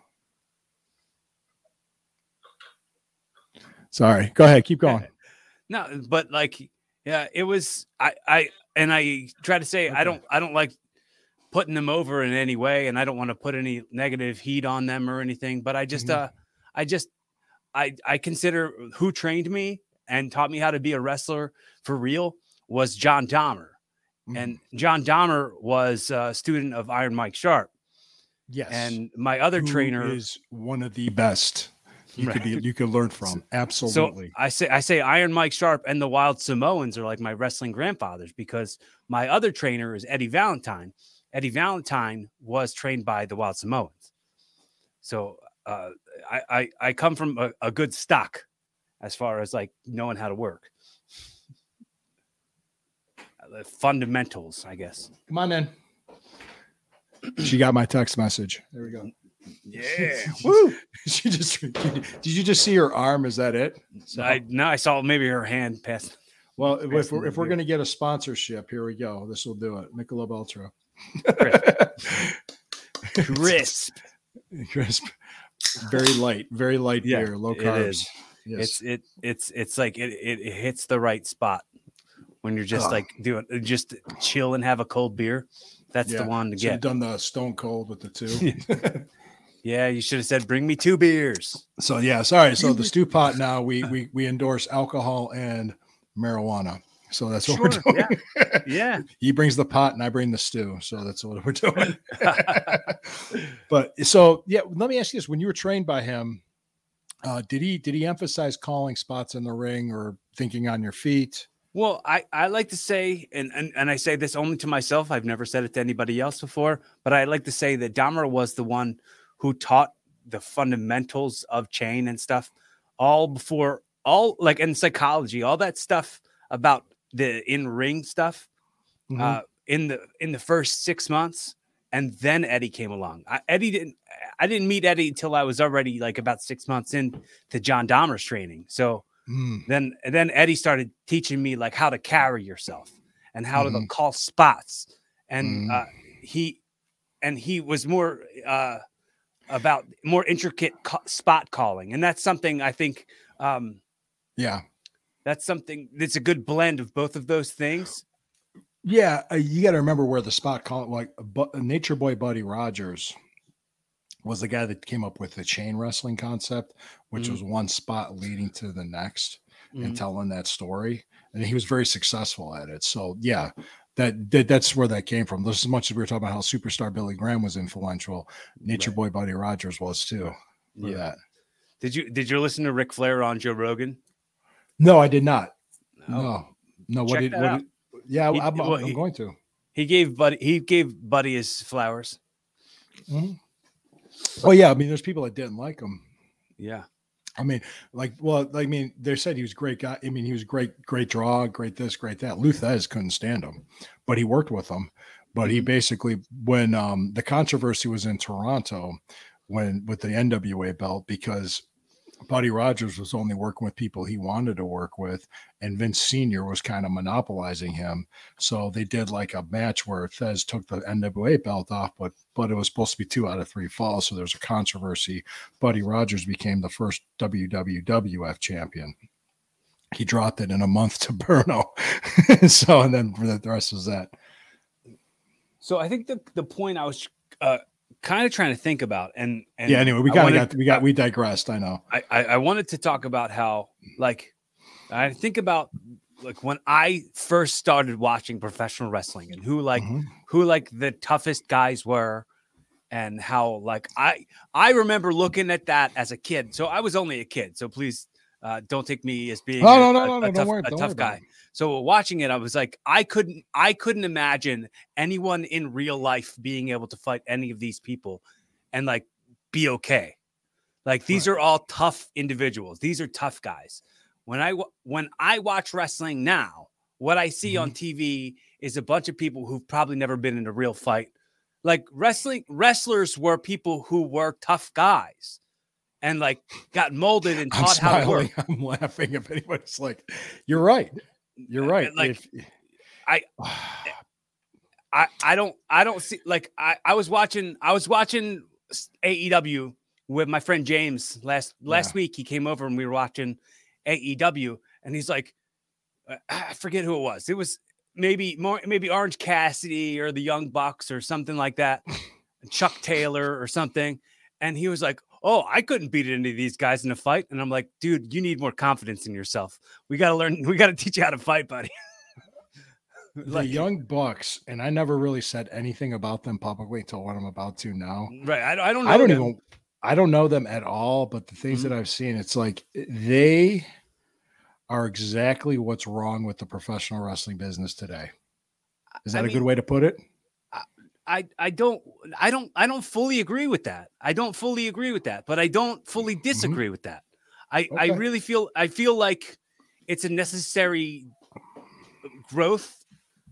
Sorry. Go ahead. Keep going. No, but like, yeah, it was, I, I, and I try to say, okay. I don't, I don't like putting them over in any way. And I don't want to put any negative heat on them or anything, but I just, mm-hmm. uh, I just, I, I consider who trained me and taught me how to be a wrestler for real was John Dahmer. Mm-hmm. And John Dahmer was a student of Iron Mike Sharp. Yes. And my other who trainer is one of the best. You right. could be, you could learn from. Absolutely. So I say I say Iron Mike Sharp and the Wild Samoans are like my wrestling grandfathers because my other trainer is Eddie Valentine. Eddie Valentine was trained by the Wild Samoans. So uh, I, I I come from a, a good stock as far as like knowing how to work. The fundamentals, I guess. Come on in. She got my text message. There we go. Yeah. Woo. She just did you just see her arm? Is that it? So, I no, I saw maybe her hand pass. Well, pass if we're if we're gonna get a sponsorship, here we go. This will do it. Michelob Ultra. Crisp. Crisp. Very light, very light yeah, beer, low carbs. Yes. It's it it's it's like it, it it hits the right spot when you're just oh. like doing just chill and have a cold beer. That's yeah. the one to Should have get. Done the Stone Cold with the two. Yeah, you should have said, "Bring me two beers." So yeah, sorry. So the Stew Pot now we we we endorse alcohol and marijuana. So that's what sure, we're doing. Yeah. yeah. He brings the pot and I bring the stew. So that's what we're doing. But so yeah, let me ask you this: when you were trained by him, uh, did he did he emphasize calling spots in the ring or thinking on your feet? Well, I, I like to say, and, and, and I say this only to myself, I've never said it to anybody else before, but I like to say that Dahmer was the one who taught the fundamentals of chain and stuff all before, all like in psychology, all that stuff about the in-ring stuff mm-hmm. uh, in the in the first six months. And then Eddie came along. I, Eddie didn't, I didn't meet Eddie until I was already like about six months in to John Dahmer's training. So Mm. Then, then Eddie started teaching me like how to carry yourself and how mm-hmm. to call spots. And mm. uh, he, and he was more uh, about more intricate co- spot calling. And that's something I think, um, yeah, that's something that's a good blend of both of those things. Yeah. Uh, you got to remember where the spot call like uh, Nature Boy Buddy Rogers was the guy that came up with the chain wrestling concept, which mm-hmm. was one spot leading to the next mm-hmm. and telling that story. And he was very successful at it. So yeah, that, that that's where that came from. Just as much as we were talking about how superstar Billy Graham was influential, Nature right. Boy Buddy Rogers was too. For yeah. that. Did you, did you listen to Ric Flair on Joe Rogan? No, I did not. No, no, no. What Check did, that what out. did, yeah, he, I'm, well, I'm he, going to, he gave Buddy, he gave Buddy his flowers. Mm-hmm. Oh yeah, I mean, there's people that didn't like him. Yeah, I mean, like, well, I mean, they said he was a great guy. I mean, he was great, great draw, great this, great that. Lou Thesz couldn't stand him, but he worked with him. But he basically, when um, the controversy was in Toronto, when with the N W A belt, because Buddy Rogers was only working with people he wanted to work with, and Vince Senior was kind of monopolizing him. So they did like a match where Thez took the N W A belt off, but but it was supposed to be two out of three falls. So there's a controversy. Buddy Rogers became the first W W F champion. He dropped it in a month to Bruno. So, and then the rest was that. So I think the the point I was uh, kind of trying to think about, and, and yeah, anyway, we I got, wanted, got we got we digressed. I know. I, I I wanted to talk about how, like, I think about like when I first started watching professional wrestling and who like Mhm. who like the toughest guys were, and how like I I remember looking at that as a kid. So I was only a kid. So please uh, don't take me as being Oh, a, no, no, a- no, a no, don't tough, worry, a don't tough worry about guy. it. So watching it, I was like, I couldn't, I couldn't imagine anyone in real life being able to fight any of these people and like be okay. Like these Right. are all tough individuals. These are tough guys. When I wa- when I watch wrestling now, what I see on T V is a bunch of people who've probably never been in a real fight. Like wrestling wrestlers were people who were tough guys and like got molded and I'm taught how to work. smiling. I'm laughing. If anybody's like, you're right. You're right. And, like, If- I I, I don't I don't see like I, I was watching I was watching A E W with my friend James last last Yeah. week. He came over and we were watching A E W and he's like, uh, I forget who it was. It was maybe more maybe Orange Cassidy or the Young Bucks or something like that, Chuck Taylor or something. And he was like, "Oh, I couldn't beat any of these guys in a fight." And I'm like, "Dude, you need more confidence in yourself. We got to learn. We got to teach you how to fight, buddy." the Like, Young Bucks, and I never really said anything about them publicly until what I'm about to now. right? I, don't- I don't. Know I don't them. even I don't know them at all, but the things Mhm. that I've seen, it's like they are exactly what's wrong with the professional wrestling business today. Is I that a mean- good way to put it? I, I don't I don't I don't fully agree with that. I don't fully agree with that, but I don't fully disagree with that. I, I Okay. really feel I feel like it's a necessary growth,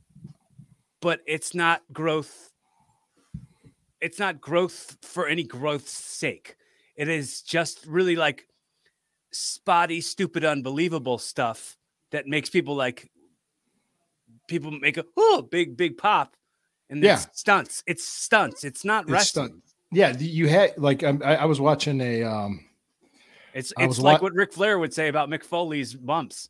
but it's not growth. It's not growth for any growth's sake. It is just really like spotty, stupid, unbelievable stuff that makes people like people make a oh big big pop. And Yeah. it's stunts. It's stunts. It's not It's wrestling. stunt- Yeah, the- you had like um, I, I was watching a um It's I it's was like wa- what Ric Flair would say about Mick Foley's bumps.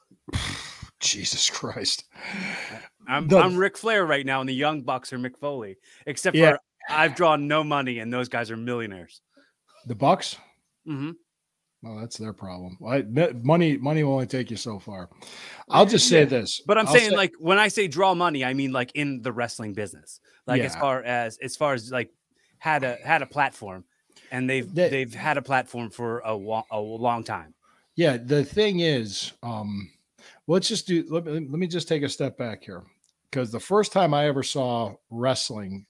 Jesus Christ. I'm The- I'm Ric Flair right now, and the Young Bucks are Mick Foley. Except Yeah. for I've drawn no money, and those guys are millionaires. The Bucks? Mm-hmm. Well, that's their problem. I, money, money will only take you so far. I'll just say Yeah. this. But I'm I'll saying, say- like, when I say draw money, I mean like in the wrestling business, like as Yeah. far as as far as like had a had a platform, and they've That- they've had a platform for a wa- a long time. yeah, the thing is, um, let's just do. Let me let me just take a step back here, because the first time I ever saw wrestling,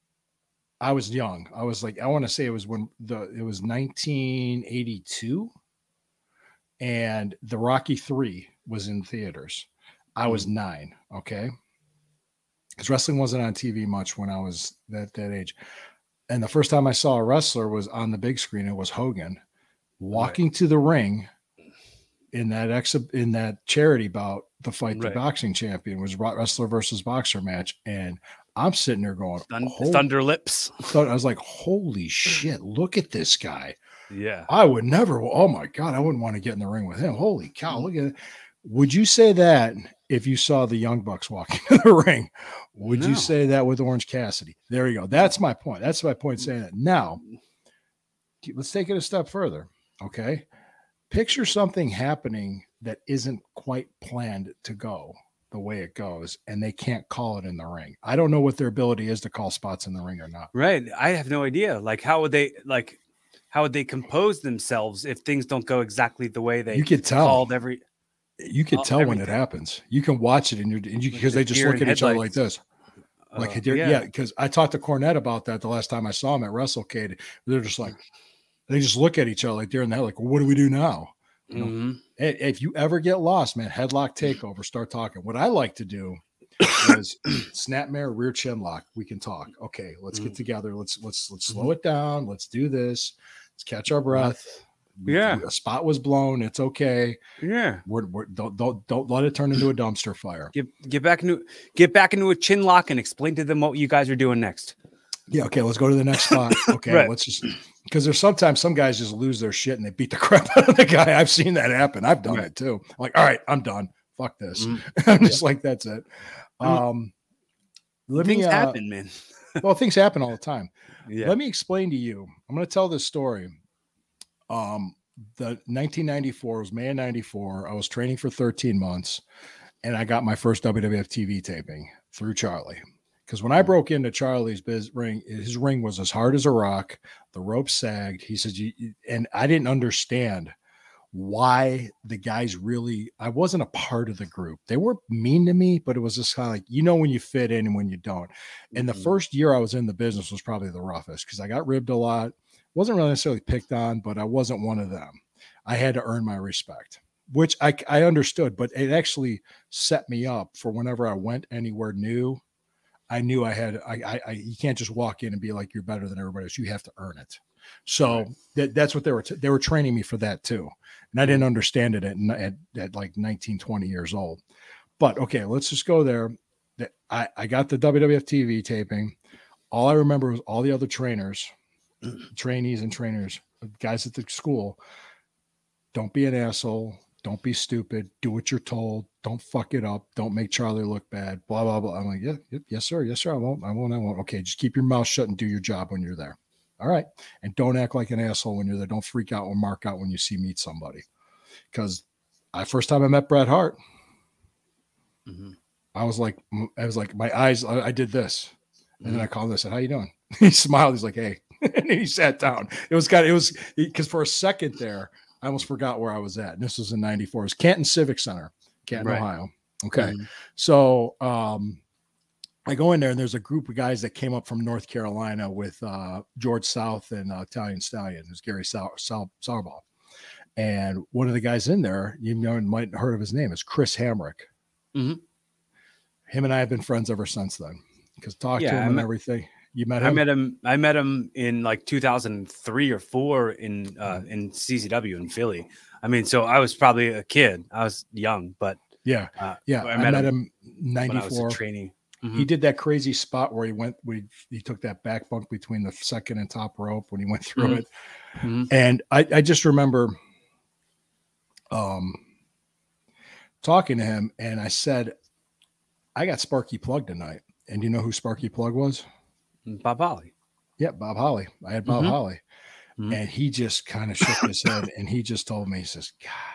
I was young. I was like, I want to say it was when the it was nineteen eighty-two, and the Rocky Three was in theaters. I was nine. Okay, because wrestling wasn't on T V much when I was that that age. And the first time I saw a wrestler was on the big screen. It was Hogan walking to the ring in that exhib- in that charity bout, the fight the Right. boxing champion was ro- wrestler versus boxer match. And I'm sitting there going, Thun- "Hol- Thunder Lips. thought- I was like, holy shit, look at this guy. Yeah. I would never, oh my God, I wouldn't want to get in the ring with him. Holy cow, Mm. look at it. Would you say that if you saw the Young Bucks walking to the ring? Would No. you say that with Orange Cassidy? There you go. That's my point. That's my point saying that. Now, let's take it a step further. Okay. Picture something happening that isn't quite planned to go the way it goes, and they can't call it in the ring. I don't know what their ability is to call spots in the ring or not. Right. I have no idea. Like, how would they like? How would they compose themselves if things don't go exactly the way they You could tell. called every? You can all- tell when it everything. happens. You can watch it and you're and you because the they just deer look in at each other like headlights. this. Like Uh, they're- yeah, because I talked to Cornette about that the last time I saw him at WrestleCade. They're just like they just look at each other like they're in the head, like, well, what do we do now? You know, Mhm. Hey, if you ever get lost, man, headlock takeover, start talking. What I like to do is snapmare, rear chin lock. We can talk. Okay, let's get Mhm. together. Let's let's let's slow it down. Let's do this. Let's catch our breath. Yeah. A spot was blown. It's okay. Yeah. We're, we're, don't, don't, don't let it turn into a dumpster fire. Get, get back into, get back into a chin lock and explain to them what you guys are doing next. Yeah. Okay. Let's go to the next spot. Okay. Right. Let's just, because there's sometimes some guys just lose their shit and they beat the crap out of the guy. I've seen that happen. I've done right. it too. I'm like, all right, I'm done. Fuck this. Mm-hmm. I'm just yeah. like, that's it. Um, let things me, uh, happen, man. Well, things happen all the time. Yeah. Let me explain to you. I'm going to tell this story. Um, the nineteen ninety-four was May of ninety-four. I was training for thirteen months and I got my first W W F T V taping through Charlie. Because when I broke into Charlie's biz ring, his ring was as hard as a rock. The rope sagged. He said, you, and I didn't understand why the guys really, I wasn't a part of the group. They were mean to me, but it was just kind of like, you know, when you fit in and when you don't. And mm-hmm. the first year I was in the business was probably the roughest because I got ribbed a lot. Wasn't really necessarily picked on, but I wasn't one of them. I had to earn my respect, which I, I understood, but it actually set me up for whenever I went anywhere new. I knew I had, I, I, I, you can't just walk in and be like, you're better than everybody else. You have to earn it. So right. that, that's what they were, t- they were training me for that too. And I didn't understand it at, at, at like nineteen, twenty years old, but okay, let's just go there. I, I got the W W F T V taping. All I remember was all the other trainers, trainees and trainers, guys at the school. Don't be an asshole. Don't be stupid. Do what you're told. Don't fuck it up. Don't make Charlie look bad. Blah, blah, blah. I'm like, yeah, yeah, yes, sir. Yes, sir. I won't. I won't. I won't. Okay. Just keep your mouth shut and do your job when you're there. All right. And don't act like an asshole when you're there. Don't freak out or mark out when you see meet somebody. Because I first time I met Bret Hart, mm-hmm. I was like, I was like, my eyes, I, I did this. And mm-hmm. then I called him and I said, how you doing? He smiled. He's like, hey. And he sat down. It was kind of, it was because for a second there, I almost forgot where I was at. And this was in ninety-four. It was Canton Civic Center, Canton, right. Ohio. Okay. Mm-hmm. So um, I go in there and there's a group of guys that came up from North Carolina with uh, George South and uh, Italian Stallion. It was Gary Sau- Sau- Sauerball. And one of the guys in there, you know, might have heard of his name, is Chris Hamrick. Mm-hmm. Him and I have been friends ever since then because talked yeah, to him I and met, everything. You met him? I met him. I met him in like two thousand three or four in uh, in C C W in Philly. I mean, so I was probably a kid. I was young, but yeah, uh, yeah. I met, I met him ninety-four. Training. Mm-hmm. He did that crazy spot where he went. We he took that back bunk between the second and top rope when he went through mm-hmm. it. Mm-hmm. And I, I just remember, um, talking to him, and I said, "I got Sparky Plug tonight." And you know who Sparky Plug was? Bob Holly. Yeah, Bob Holly. I had Bob mm-hmm. Holly. Mm-hmm. And he just kind of shook his head and he just told me, he says,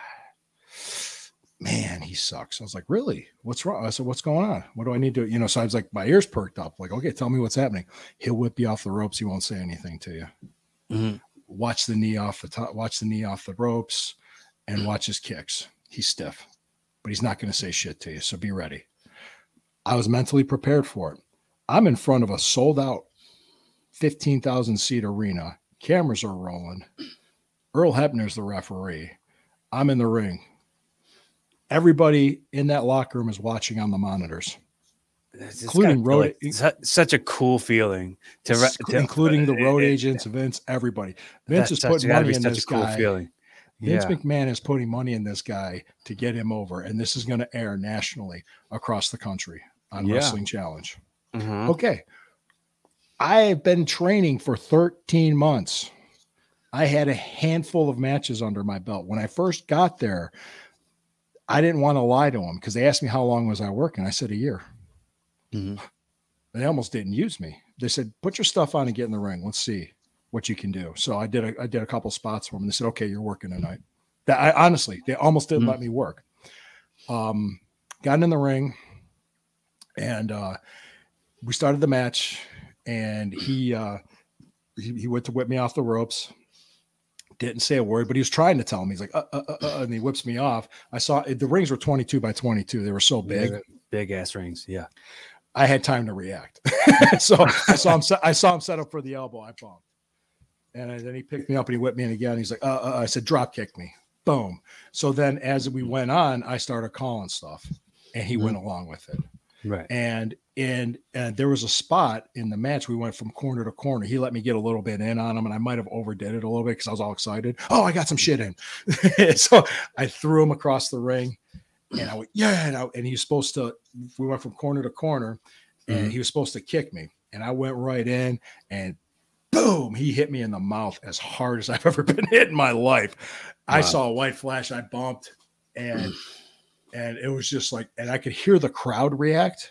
God, man, he sucks. I was like, really? What's wrong? I said, what's going on? What do I need to, you know, so I was like, my ears perked up. Like, okay, tell me what's happening. He'll whip you off the ropes. He won't say anything to you. Mm-hmm. Watch the knee off the top, watch the knee off the ropes and watch his kicks. He's stiff, but he's not going to say shit to you. So be ready. I was mentally prepared for it. I'm in front of a sold out fifteen thousand seat arena. Cameras are rolling. Earl Hebner's the referee. I'm in the ring. Everybody in that locker room is watching on the monitors, it's including road. Like such a cool feeling to, to including the road it, agents, Vince, everybody. Vince is putting money in this cool guy. Feeling. Vince yeah. McMahon is putting money in this guy to get him over, and this is going to air nationally across the country on yeah. Wrestling Challenge. Mm-hmm. Okay. I've been training for thirteen months. I had a handful of matches under my belt. When I first got there, I didn't want to lie to them because they asked me how long was I working. I said a year. Mm-hmm. They almost didn't use me. They said, put your stuff on and get in the ring. Let's see what you can do. So I did a, I did a couple spots for them. They said, okay, you're working tonight. That, I honestly, they almost didn't mm-hmm. let me work. Um, got in the ring and uh, we started the match. And he, uh, he he went to whip me off the ropes. Didn't say a word, but he was trying to tell me. He's like, uh, uh, uh, uh, and he whips me off. I saw the rings were twenty-two by twenty-two. They were so big, yeah, big ass rings. Yeah, I had time to react. So I saw him. I saw him set up for the elbow. I bumped, and then he picked me up and he whipped me in again. He's like, uh, uh, I said, drop kick me. Boom. So then, as we went on, I started calling stuff, and he mm-hmm. went along with it. Right. And and and there was a spot in the match. We went from corner to corner. He let me get a little bit in on him, and I might have overdid it a little bit because I was all excited. Oh, I got some shit in. So I threw him across the ring, and I went, yeah. And, I, and he was supposed to, we went from corner to corner, and mm-hmm. he was supposed to kick me. And I went right in, and boom, he hit me in the mouth as hard as I've ever been hit in my life. Wow. I saw a white flash. I bumped, and and it was just like, and I could hear the crowd react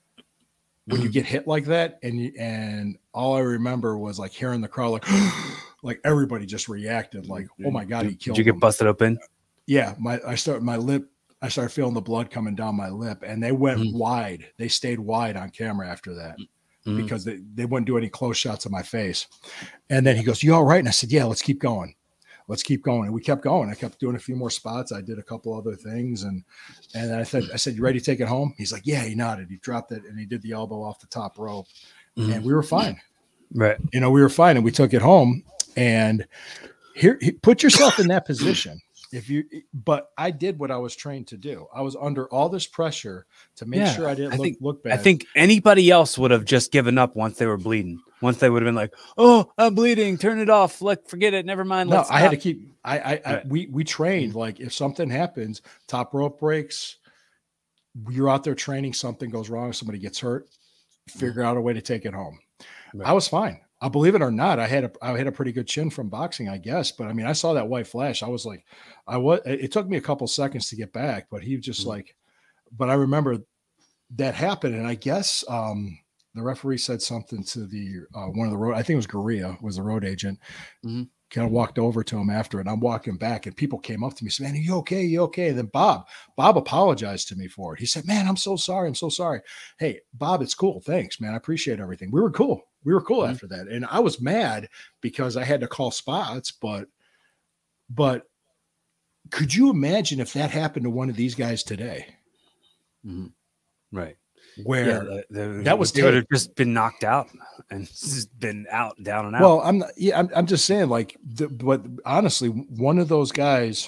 when you get hit like that. And and all I remember was like hearing the crowd like, like everybody just reacted like, oh my God, did, he killed Did you him. Get busted open? Yeah, my I started my lip. I started feeling the blood coming down my lip, and they went mm-hmm. wide. They stayed wide on camera after that. Mm-hmm. Because they, they wouldn't do any close shots of my face. And then he goes, you all right? And I said, yeah, let's keep going. Let's keep going. And we kept going. I kept doing a few more spots. I did a couple other things. And and then I said, I said, you ready to take it home? He's like, yeah, he nodded. He dropped it and he did the elbow off the top rope. Mm-hmm. And we were fine. Right. You know, we were fine. And we took it home. And here, put yourself in that position. If you, but I did what I was trained to do. I was under all this pressure to make yeah, sure I didn't I look, think, look bad. I think anybody else would have just given up once they were bleeding. Once they would have been like, "Oh, I'm bleeding. Turn it off. Like, forget it. Never mind." No, let's I stop. had to keep. I, I, right. I we we trained like if something happens, top rope breaks, you're out there training. Something goes wrong. Somebody gets hurt. Figure out a way to take it home. Right. I was fine. I believe it or not, I had a I had a pretty good chin from boxing, I guess. But I mean, I saw that white flash. I was like, I was. It took me a couple seconds to get back, but he just mm-hmm. like. But I remember that happened, and I guess um, the referee said something to the uh, one of the road. I think it was Garea was the road agent. Mm-hmm. Kind of walked over to him after, and I'm walking back, and people came up to me, said, "Man, are you okay? Are you okay?" And then Bob, Bob apologized to me for it. He said, "Man, I'm so sorry. I'm so sorry. Hey, Bob, it's cool. Thanks, man. I appreciate everything. We were cool. We were cool mm-hmm. after that." And I was mad because I had to call spots, but, but could you imagine if that happened to one of these guys today? Mm-hmm. Right. Where yeah, the, the, that was they would have just been knocked out and just been out, down and out. Well, I'm not, yeah, I'm, I'm just saying, like, the, but honestly, one of those guys,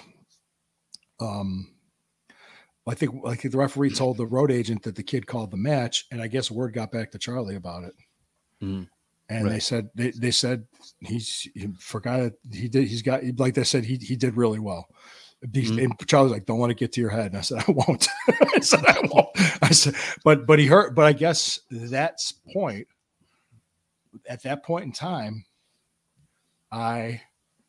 um, I think, like the referee told the road agent that the kid called the match, and I guess word got back to Charlie about it. Mm-hmm. And right. they said they, they said he's he forgot it. He did. He's got like they said he he did really well. Mm-hmm. And Charlie's like, don't let it get to your head. And I said, I won't. I said, I won't. I said, but but he hurt. But I guess that's point. At that point in time, I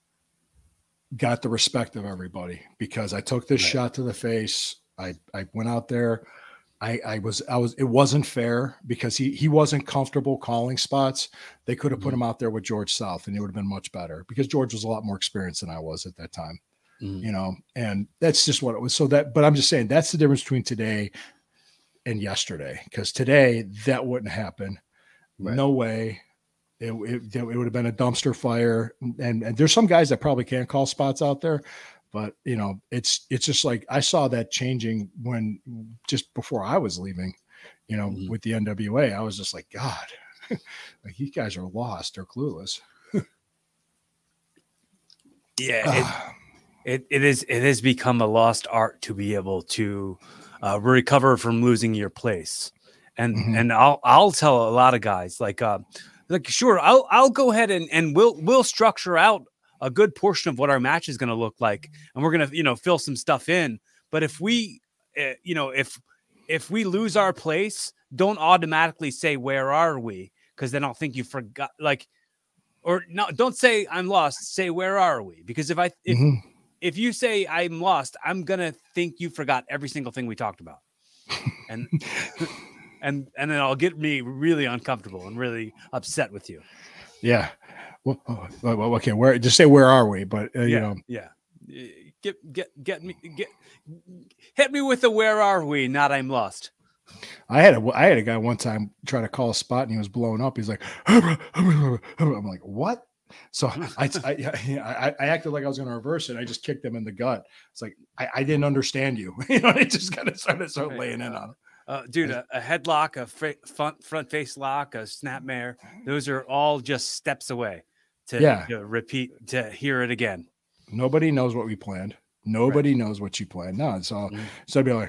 got the respect of everybody because I took this right. shot to the face. I I went out there. I, I was I was it wasn't fair because he he wasn't comfortable calling spots. They could have mm-hmm. put him out there with George South, and it would have been much better because George was a lot more experienced than I was at that time. Mm-hmm. You know, and that's just what it was. So that, but I'm just saying that's the difference between today and yesterday. Because today that wouldn't happen. Right. No way. It, it, it would have been a dumpster fire. And, and there's some guys that probably can't call spots out there, but you know, it's it's just like I saw that changing when just before I was leaving. You know, mm-hmm. with the N W A, I was just like, God, like you guys are lost. They're clueless. yeah. It- It it is it has become a lost art to be able to uh, recover from losing your place, and mm-hmm. and I'll I'll tell a lot of guys like uh, like sure I'll I'll go ahead and and we'll we'll structure out a good portion of what our match is going to look like, and we're gonna you know fill some stuff in. But if we uh, you know if if we lose our place, don't automatically say where are we, because then I'll think you forgot like or no don't say I'm lost. Say where are we, because if I if mm-hmm. If you say I'm lost, I'm going to think you forgot every single thing we talked about. And and and then I'll get me really uncomfortable and really upset with you. Yeah. Well, well okay, where just say where are we, but uh, yeah, you know. Yeah. Get get get me get hit me with the where are we, not I'm lost. I had a I had a guy one time try to call a spot and he was blown up. He's like I'm like, "What?" So I, I, I, I acted like I was going to reverse it. I just kicked him in the gut. It's like, I, I didn't understand you. You know, it just kind of started start laying in on him. Uh, dude, a, a headlock, a fr- front, front face lock, a snapmare. Those are all just steps away to, yeah. to repeat, to hear it again. Nobody knows what we planned. Nobody right. knows what you planned. No, it's all, mm-hmm. so I'd be like,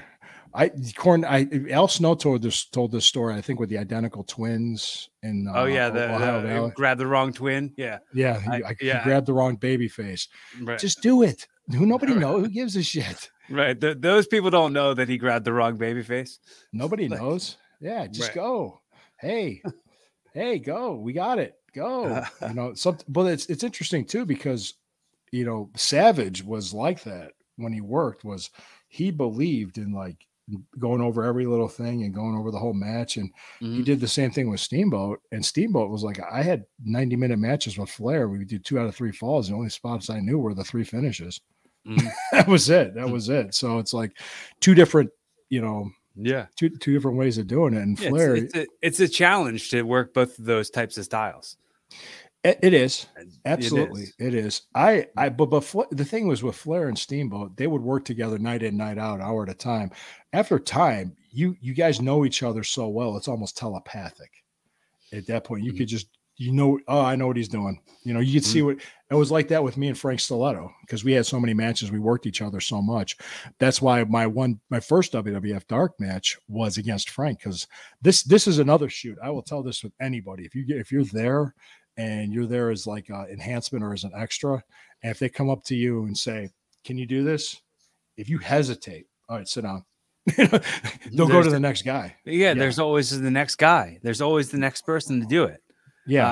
I Corn. I Al Snow told this told this story. I think with the identical twins in uh, Oh yeah, the, Ohio the Valley. grab the wrong twin. Yeah, Yeah, he, I, I, yeah, he grabbed the wrong baby face. right. Just do it. Who nobody knows. Who gives a shit? Right. The, those people don't know that he grabbed the wrong baby face. Nobody Like, knows. Yeah, just right. go. Hey, hey, go. We got it. Go. You know, something. But it's it's interesting too because you know Savage was like that when he worked. Was he believed in like going over every little thing and going over the whole match, and Mhm. he did the same thing with Steamboat. And Steamboat was like, I had ninety minute matches with Flair. We did two out of three falls. The only spots I knew were the three finishes. Mhm. That was it. That was it. So it's like two different, you know, Yeah. two two different ways of doing it. And Yeah, Flair, it's, it's, a, it's a challenge to work both of those types of styles. it, it is And absolutely It is. it is. I I but but Fla- the thing was with Flair and Steamboat, they would work together night in, night out, hour at a time. After time, you you guys know each other so well, it's almost telepathic. At that point, you Mhm. could just you know, oh, I know what he's doing. You know, you could see what it was like that with me and Frank Stiletto because we had so many matches, we worked each other so much. That's why my one my first W W F Dark match was against Frank because this this is another shoot. I will tell this with anybody. If you get if you're there and you're there as like an enhancement or as an extra, and if they come up to you and say, "Can you do this?" If you hesitate, all right, sit down. They'll go There's to the the- next guy. Yeah, Yeah. there's always the next guy. There's always the next person to do it. Yeah. Uh,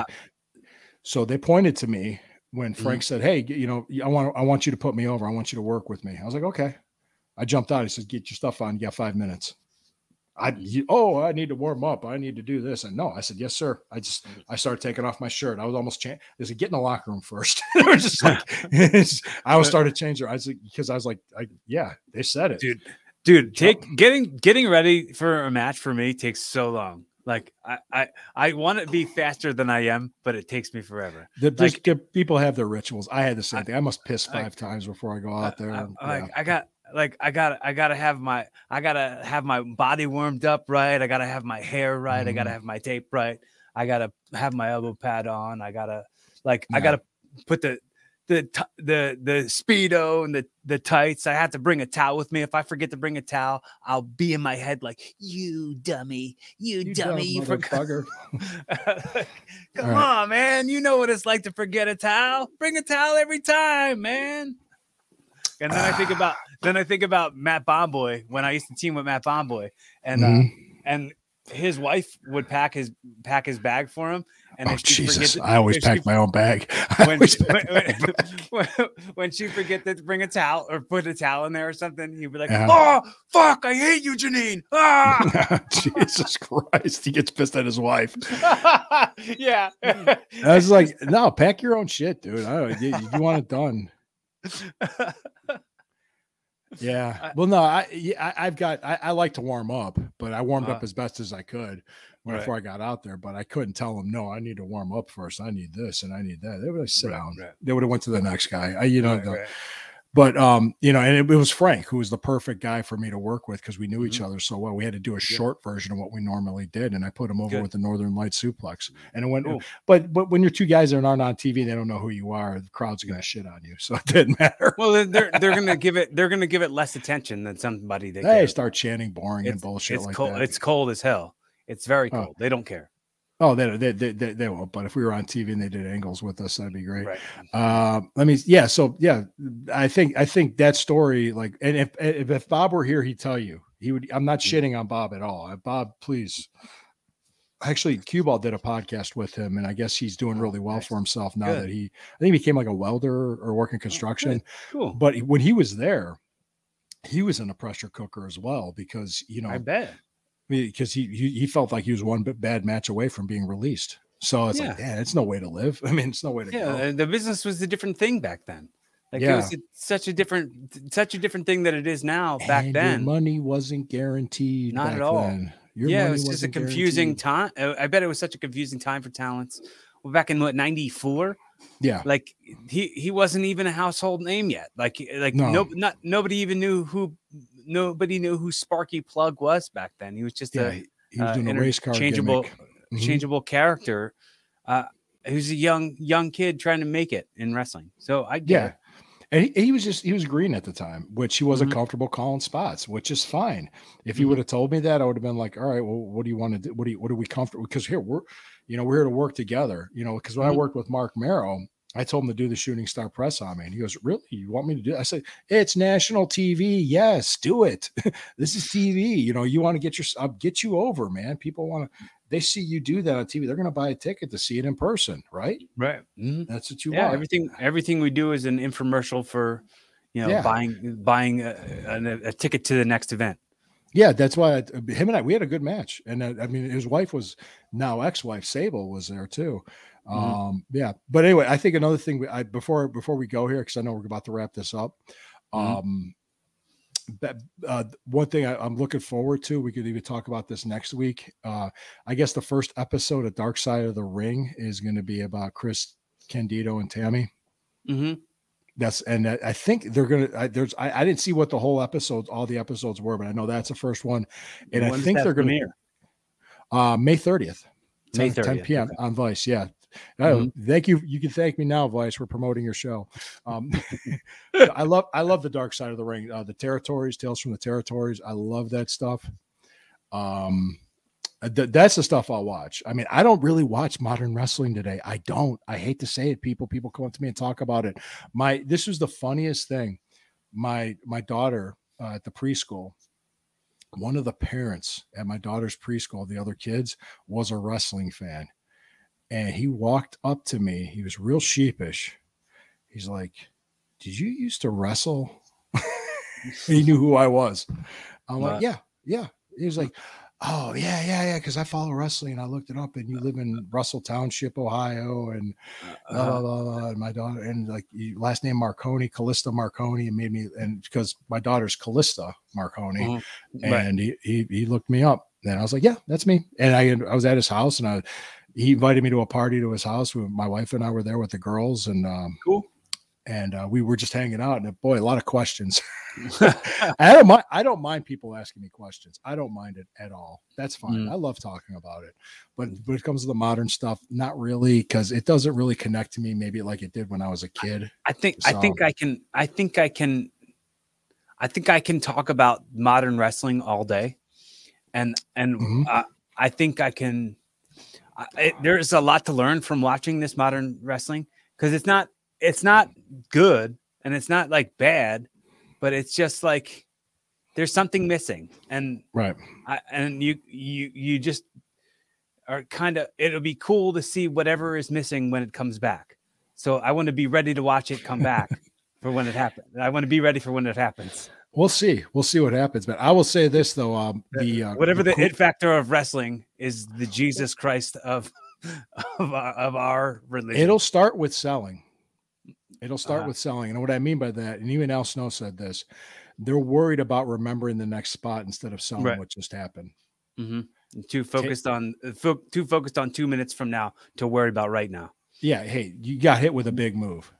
So they pointed to me when Mm-hmm. Frank said, "Hey, you know, I want I want you to put me over. I want you to work with me." I was like, "Okay." I jumped out. He said, "Get your stuff on. You got five minutes." I you, oh, I need to warm up. I need to do this. And no, I said, "Yes, sir." I just I started taking off my shirt. I was almost cha- I said, "Get in the locker room first." It was just like I was started changing. I was like, because I was like, I, "Yeah, they said it, dude, dude, take getting getting ready for a match for me takes so long. Like I I, I want to be faster than I am, but it takes me forever. The, Like- the people have their rituals. I had the same I- thing. I must piss I- five times before I go out there. I, and- I, like yeah. I got like I got I gotta have my I gotta have my body warmed up right. I gotta have my hair right. I gotta Mhm. have my tape right. I gotta have my elbow pad on. I gotta like I Yeah. gotta put the the t- the the speedo and the the tights. I have to bring a towel with me. If I forget to bring a towel, I'll be in my head like, "You dummy, you, You dummy, dumb you forgot." motherfucker. Come All right. on, man. You know what it's like to forget a towel. Bring a towel every time, man. And then I think about then I think about Matt Bomboy when I used to team with Matt Bomboy, and uh, Mhm. and his wife would pack his pack his bag for him. And Oh if she Jesus! forget to- I always if she- pack my own bag. I when, always she, pack when, my own bag. when, when she forget to bring a towel or put a towel in there or something, he'd be like, Yeah. "Oh fuck, I hate you, Janine." Ah! Jesus Christ! He gets pissed at his wife. Yeah. I was like, "No, pack your own shit, dude. I don't. You, you want it done." Yeah. I- Well, no, I, yeah, I I've got. I, I like to warm up, but I warmed up Uh, as best as I could when right. before I got out there. But I couldn't tell them, no, I need to warm up first. I need this and I need that. They would have sit Right, down. right. They would have went to the next guy. I, you know, Right, the, right. but um, you know, and it, it was Frank who was the perfect guy for me to work with because we knew each Mhm. other so well. We had to do a short version of what we normally did, and I put him over Good. with the Northern Light suplex, and it went. Cool. But but when you're two guys that aren't on T V, they don't know who you are. The crowd's gonna Right. shit on you, so it didn't matter. Well, then they're they're gonna give it they're gonna give it less attention than somebody they They care. start chanting boring and It's, bullshit it's like cold. that. It's cold as hell. It's very Oh. cold. They don't care. Oh, they, they they they they won't. But if we were on T V and they did angles with us, that'd be great. Right. Um, let me, yeah. So yeah, I think I think that story, like, and if if, if Bob were here, he'd tell you. He would. I'm not shitting on Bob at all. Uh, Bob, please. Actually, Cue Ball did a podcast with him, and I guess he's doing really well for himself now Good. that he. I think he became like a welder or working construction. Cool. But he- when he was there, he was in a pressure cooker as well because you know I bet. because he, he he felt like he was one bit bad match away from being released. So it's like, Yeah. yeah, it's no way to live. I mean, it's no way to Yeah, go. uh, the business was a different thing back then. Like it Yeah. was a- such a different, such a different thing that it is now. Back And then, your money wasn't guaranteed. Not back at all. Then. Your yeah, it money was just a wasn't confusing guaranteed. time. I bet it was such a confusing time for talents. Well, back in what ninety-four, Yeah, like he he wasn't even a household name yet. Like like No. no, not nobody even knew who nobody knew who Sparky Plug was back then. He was just yeah. a He, he was uh, doing a race car interchangeable gimmick. Mhm. changeable character. Uh, who's a young young kid trying to make it in wrestling. So I get Yeah. it. And he, he was just he was green at the time, which he wasn't Mhm. comfortable calling spots, which is fine. If he Mhm. would have told me that, I would have been like, all right, well, what do you want to do? What do you what are we comfortable? Because here we're, you know, we're here to work together. You know, because when I Mhm. worked with Mark Marrow, I told him to do the shooting star press on me. And he goes, really? You want me to do it? I said, it's national T V. Yes, do it. This is T V. You know, you want to get your I'll get you over, man. People want to they see you do that on T V. They're gonna buy a ticket to see it in person, right? Right. Mhm. That's what you Yeah, want. everything everything we do is an infomercial for, you know, Yeah. buying buying a, a, a ticket to the next event. Yeah, that's why I, him and I we had a good match, and uh, I mean his wife was now ex-wife Sable was there too. Mhm. Um, yeah, but anyway, I think another thing we- I before before we go here because I know we're about to wrap this up. Mhm. Um, but, uh, one thing I, I'm looking forward to, we could even talk about this next week. Uh, I guess the first episode of Dark Side of the Ring is going to be about Chris Candido and Tammy. Mhm. That's and I I think they're gonna. I, there's I, I didn't see what the whole episodes, all the episodes were, but I know that's the first one, and I When does think that they're gonna premiere? uh May thirtieth, May ten, ten thirtieth. p.m. Okay. on Vice. Yeah. Oh, Mhm. thank you. You can thank me now, Vice, for promoting your show. Um, I love I love the Dark Side of the Ring, uh, the Territories, Tales from the Territories. I love that stuff. Um, th- that's the stuff I'll watch. I mean, I don't really watch modern wrestling today. I don't. I hate to say it, people. People come up to me and talk about it. My this was the funniest thing. My my daughter uh, at the preschool, one of the parents at my daughter's preschool, the other kids, was a wrestling fan. And he walked up to me. He was real sheepish. He's like, did you used to wrestle? He knew who I was. I'm like, But yeah, yeah. He was like, oh, yeah, yeah, yeah. Because I follow wrestling. And I looked it up, and you live in Russell Township, Ohio. And blah, uh, blah, blah, blah. And my daughter, and like last name Marconi, Callista Marconi, and made me, and because my daughter's Callista Marconi. mhm. Right. And he, he, he looked me up. And I was like, yeah, that's me. And I, I was at his house, and I, he invited me to a party to his house. My wife and I were there with the girls, and um, Cool. and uh, we were just hanging out. And boy, a lot of questions. I don't mind. I don't mind people asking me questions. I don't mind it at all. That's fine. Mhm. I love talking about it. But when it comes to the modern stuff, not really, because it doesn't really connect to me. Maybe like it did when I was a kid. I think I So think I can I think I can I think I can talk about modern wrestling all day, and and mhm. uh, I think I can. I, it, there's a lot to learn from watching this modern wrestling because it's not it's not good and it's not like bad, but it's just like there's something missing, and Right. I, and you you you just are kind of it'll be cool to see whatever is missing when it comes back. So I want to be ready to watch it come back for when it happens. I want to be ready for when it happens. We'll see. We'll see what happens. But I will say this though: um, the uh, Whatever the the cool, it factor of wrestling is, the Jesus Christ of of our, of our religion. it'll start with selling. It'll start Uh, with selling. And what I mean by that, and even Al Snow said this, they're worried about remembering the next spot instead of selling right. what just happened. Mm-hmm. Too focused on fo- too focused on two minutes from now to worry about right now. Yeah. Hey, you got hit with a big move.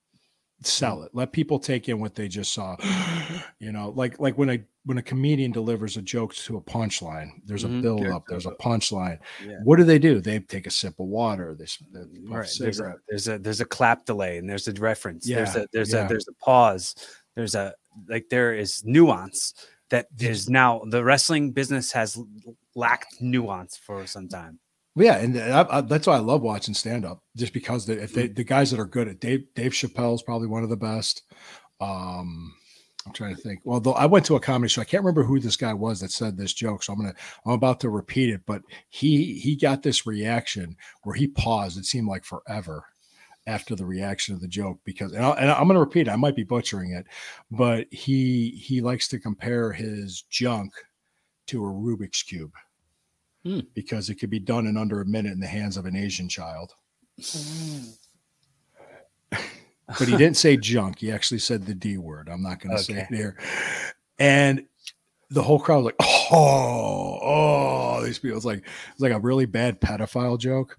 Sell Mhm. it. Let people take in what they just saw. You know, like like when a when a comedian delivers a joke to a punchline, there's Mhm. a build Yeah. up, there's a punchline. Yeah. What do they do? They take a sip of water. They, s- they puff a Right. There's a cigarette. there's a there's a clap delay and there's a reference. There's Yeah, a there's yeah. a there's a pause. There's a like there is nuance that Did- is now the wrestling business has l- lacked nuance for some time. Yeah, and I, I, that's why I love watching stand up, just because the, if they, the guys that are good at Dave Dave Chappelle's probably one of the best. Um, I'm trying to think. Well, though I went to a comedy show. I can't remember who this guy was that said this joke, so I'm gonna I'm about to repeat it. But he he got this reaction where he paused. It seemed like forever after the reaction of the joke because, and, I, and I'm gonna repeat it. I might be butchering it, but he he likes to compare his junk to a Rubik's cube. Hmm. Because it could be done in under a minute in the hands of an Asian child. But he didn't say junk. He actually said the D word. I'm not going to Okay. say it here. And the whole crowd was like, oh, oh, these people. It's like it's like a really bad pedophile joke.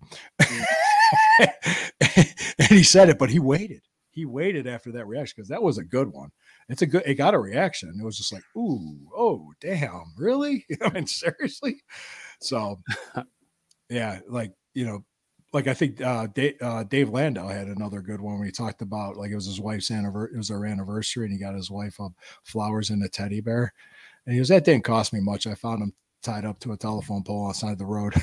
And he said it, but he waited. He waited after that reaction because that was a good one. It's a good. It got a reaction. It was just like, ooh, oh, damn, really? I mean, seriously. So, yeah, like, you know, like I think uh, Dave, uh, Dave Landau had another good one where he talked about like it was his wife's anniversary. It was our anniversary, and he got his wife up flowers and a teddy bear. And he was that didn't cost me much. I found him tied up to a telephone pole outside the road.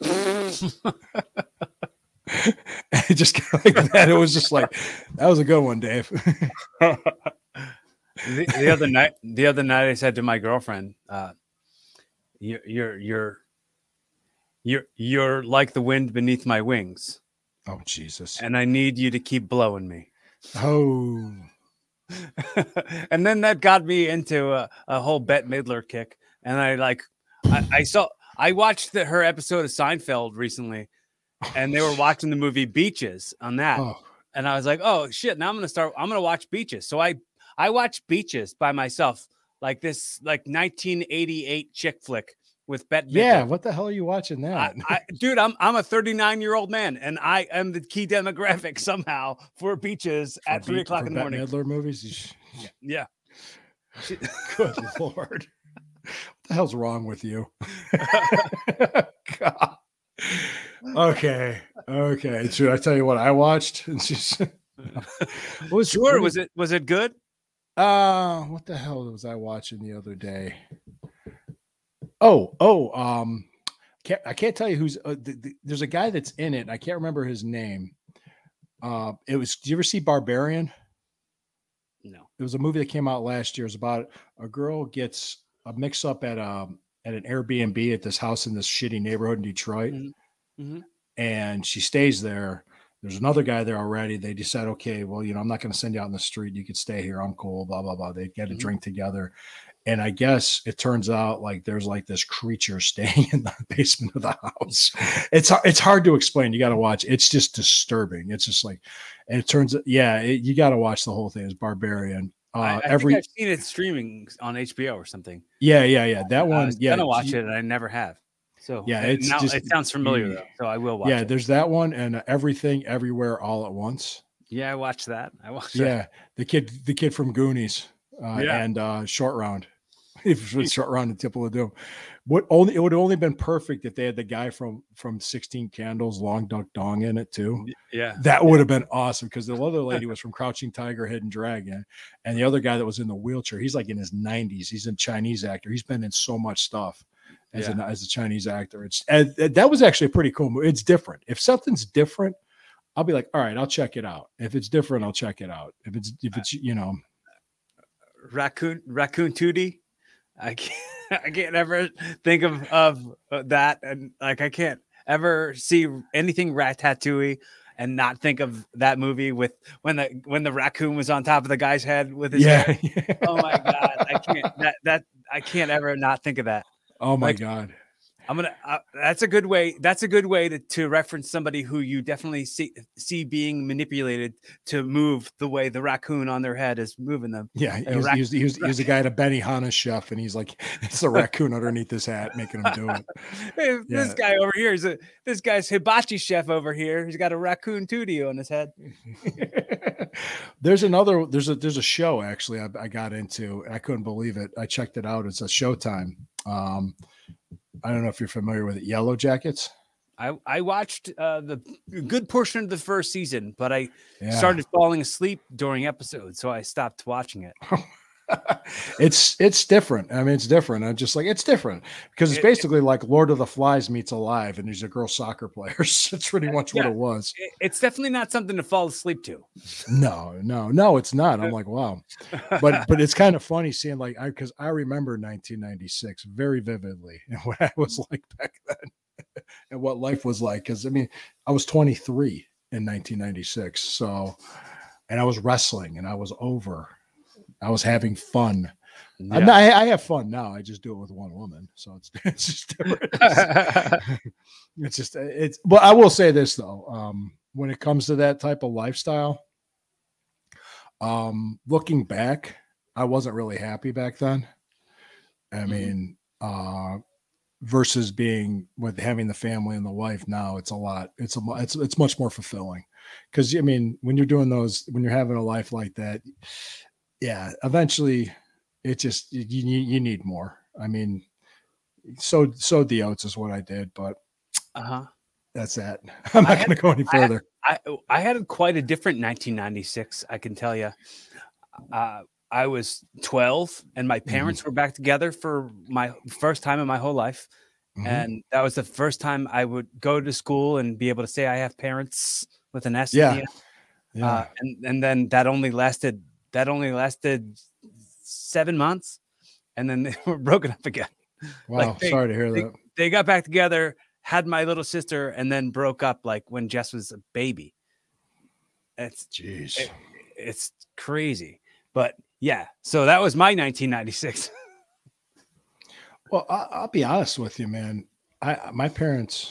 It just like that. It was just like that was a good one, Dave. the, the other night, the other night, I said to my girlfriend, uh, "You're you're you're you're you're like the wind beneath my wings." Oh Jesus! And I need you to keep blowing me. Oh. And then that got me into a, a whole Bette Midler kick. And I like, I, I saw, I watched the, her episode of Seinfeld recently, and they were watching the movie Beaches on that. Oh. And I was like, oh shit, now I'm going to start, I'm going to watch Beaches. So I, I watched Beaches by myself, like this, like nineteen eighty-eight chick flick with Bette Midler. Yeah. What the hell are you watching that? I, I, dude, I'm, I'm a thirty-nine year old man, and I am the key demographic somehow for Beaches for at three o'clock in the Bette morning. Midler movies. Yeah. Good Lord. What the hell's wrong with you? God. Okay. Okay. Should I tell you what I watched? Just, was sure. Was it was it good? Uh what the hell was I watching the other day? Oh, oh, um, can't, I can't tell you who's. Uh, the, the, there's a guy that's in it. And I can't remember his name. Uh, it was. Did you ever see Barbarian? No. It was a movie that came out last year. It's about a girl gets a mix up at um at an Airbnb at this house in this shitty neighborhood in Detroit, mm-hmm. Mm-hmm. and she stays there. There's another guy there already. They decide, okay, well, you know, I'm not going to send you out in the street. You could stay here. I'm cool. Blah blah blah. They get a mm-hmm. drink together. And I guess it turns out like there's like this creature staying in the basement of the house. It's it's hard to explain. You got to watch. It's just disturbing. It's just like, and it turns, yeah, it, you got to watch the whole thing. It's Barbarian. Uh, I, I every think I've seen it streaming on H B O or something. Yeah, yeah, yeah. That one. I was yeah, gonna watch you, it, and I never have. So yeah, it's now, just, it sounds familiar though. So I will watch. Yeah, it. There's that one and uh, Everything Everywhere All at Once. Yeah, I watched that. I watched. Yeah, that. the kid, the kid from Goonies, uh, yeah. and uh, Short Round. If it was Short Round and Temple of Doom, what only it would have only been perfect if they had the guy from from sixteen Candles, Long Duck Dong in it too. Yeah, that would have been awesome because the other lady was from Crouching Tiger, Hidden Dragon, and the other guy that was in the wheelchair, he's like in his nineties. He's a Chinese actor. He's been in so much stuff as yeah. a as a Chinese actor. It's and that was actually a pretty cool movie. It's different. If something's different, I'll be like, all right, I'll check it out. If it's different, I'll check it out. If it's if it's you know, Raccoon Raccoon Tootie. I can't, I can't ever think of, of that. And like, I can't ever see anything Ratatouille and not think of that movie with when the, when the raccoon was on top of the guy's head with his yeah. hair. Oh my God. I can't, that, that, I can't ever not think of that. Oh my like, God. I'm going to, uh, that's a good way. That's a good way to, to reference somebody who you definitely see, see being manipulated to move the way the raccoon on their head is moving them. Yeah. He was, rac- he was, he was, he was a guy at a Benihana chef, and he's like, it's a raccoon underneath his hat making him do it. Hey, this yeah. guy over here is a, this guy's hibachi chef over here. He's got a raccoon Tootie on his head. There's another, there's a, there's a show actually I, I got into, and I couldn't believe it. I checked it out. It's a Showtime. Um, I don't know if you're familiar with it. Yellow Jackets. I, I watched uh, the good portion of the first season, but I yeah. started falling asleep during episodes, so I stopped watching it. it's it's different. I mean, it's different. I'm just like, it's different because it's basically it, like Lord of the Flies meets Alive, and there's a girl soccer players. That's pretty much yeah, what it was. It's definitely not something to fall asleep to. No, no, no, it's not. I'm like, wow. But but it's kind of funny seeing like I because I remember nineteen ninety-six very vividly and what I was like back then and what life was like. Because I mean, I was twenty-three in nineteen ninety-six, so and I was wrestling and I was over. I was having fun. Yeah. I, I have fun now. I just do it with one woman, so it's it's just different. It's just it's. But I will say this though, um, when it comes to that type of lifestyle, um, looking back, I wasn't really happy back then. I mm-hmm. mean, uh, versus being with having the family and the wife now, it's a lot. It's a it's it's much more fulfilling because I mean, when you're doing those, when you're having a life like that. Yeah, eventually it just you, you you need more. I mean, so so the oats is what I did, but uh-huh. that's that. I'm not going to go any further. I, I, I had quite a different nineteen ninety-six, I can tell you. Uh, I was twelve and my parents mm-hmm. were back together for my first time in my whole life. Mm-hmm. And that was the first time I would go to school and be able to say I have parents with an S. Yeah. At the end. Yeah. Uh, and, and then that only lasted, that only lasted seven months. And then they were broken up again. Wow. Like they, sorry to hear they, that. They got back together, had my little sister, and then broke up like when Jess was a baby. It's Jeez. It, it's crazy. But yeah, so that was my nineteen ninety-six. Well, I, I'll be honest with you, man. I my parents,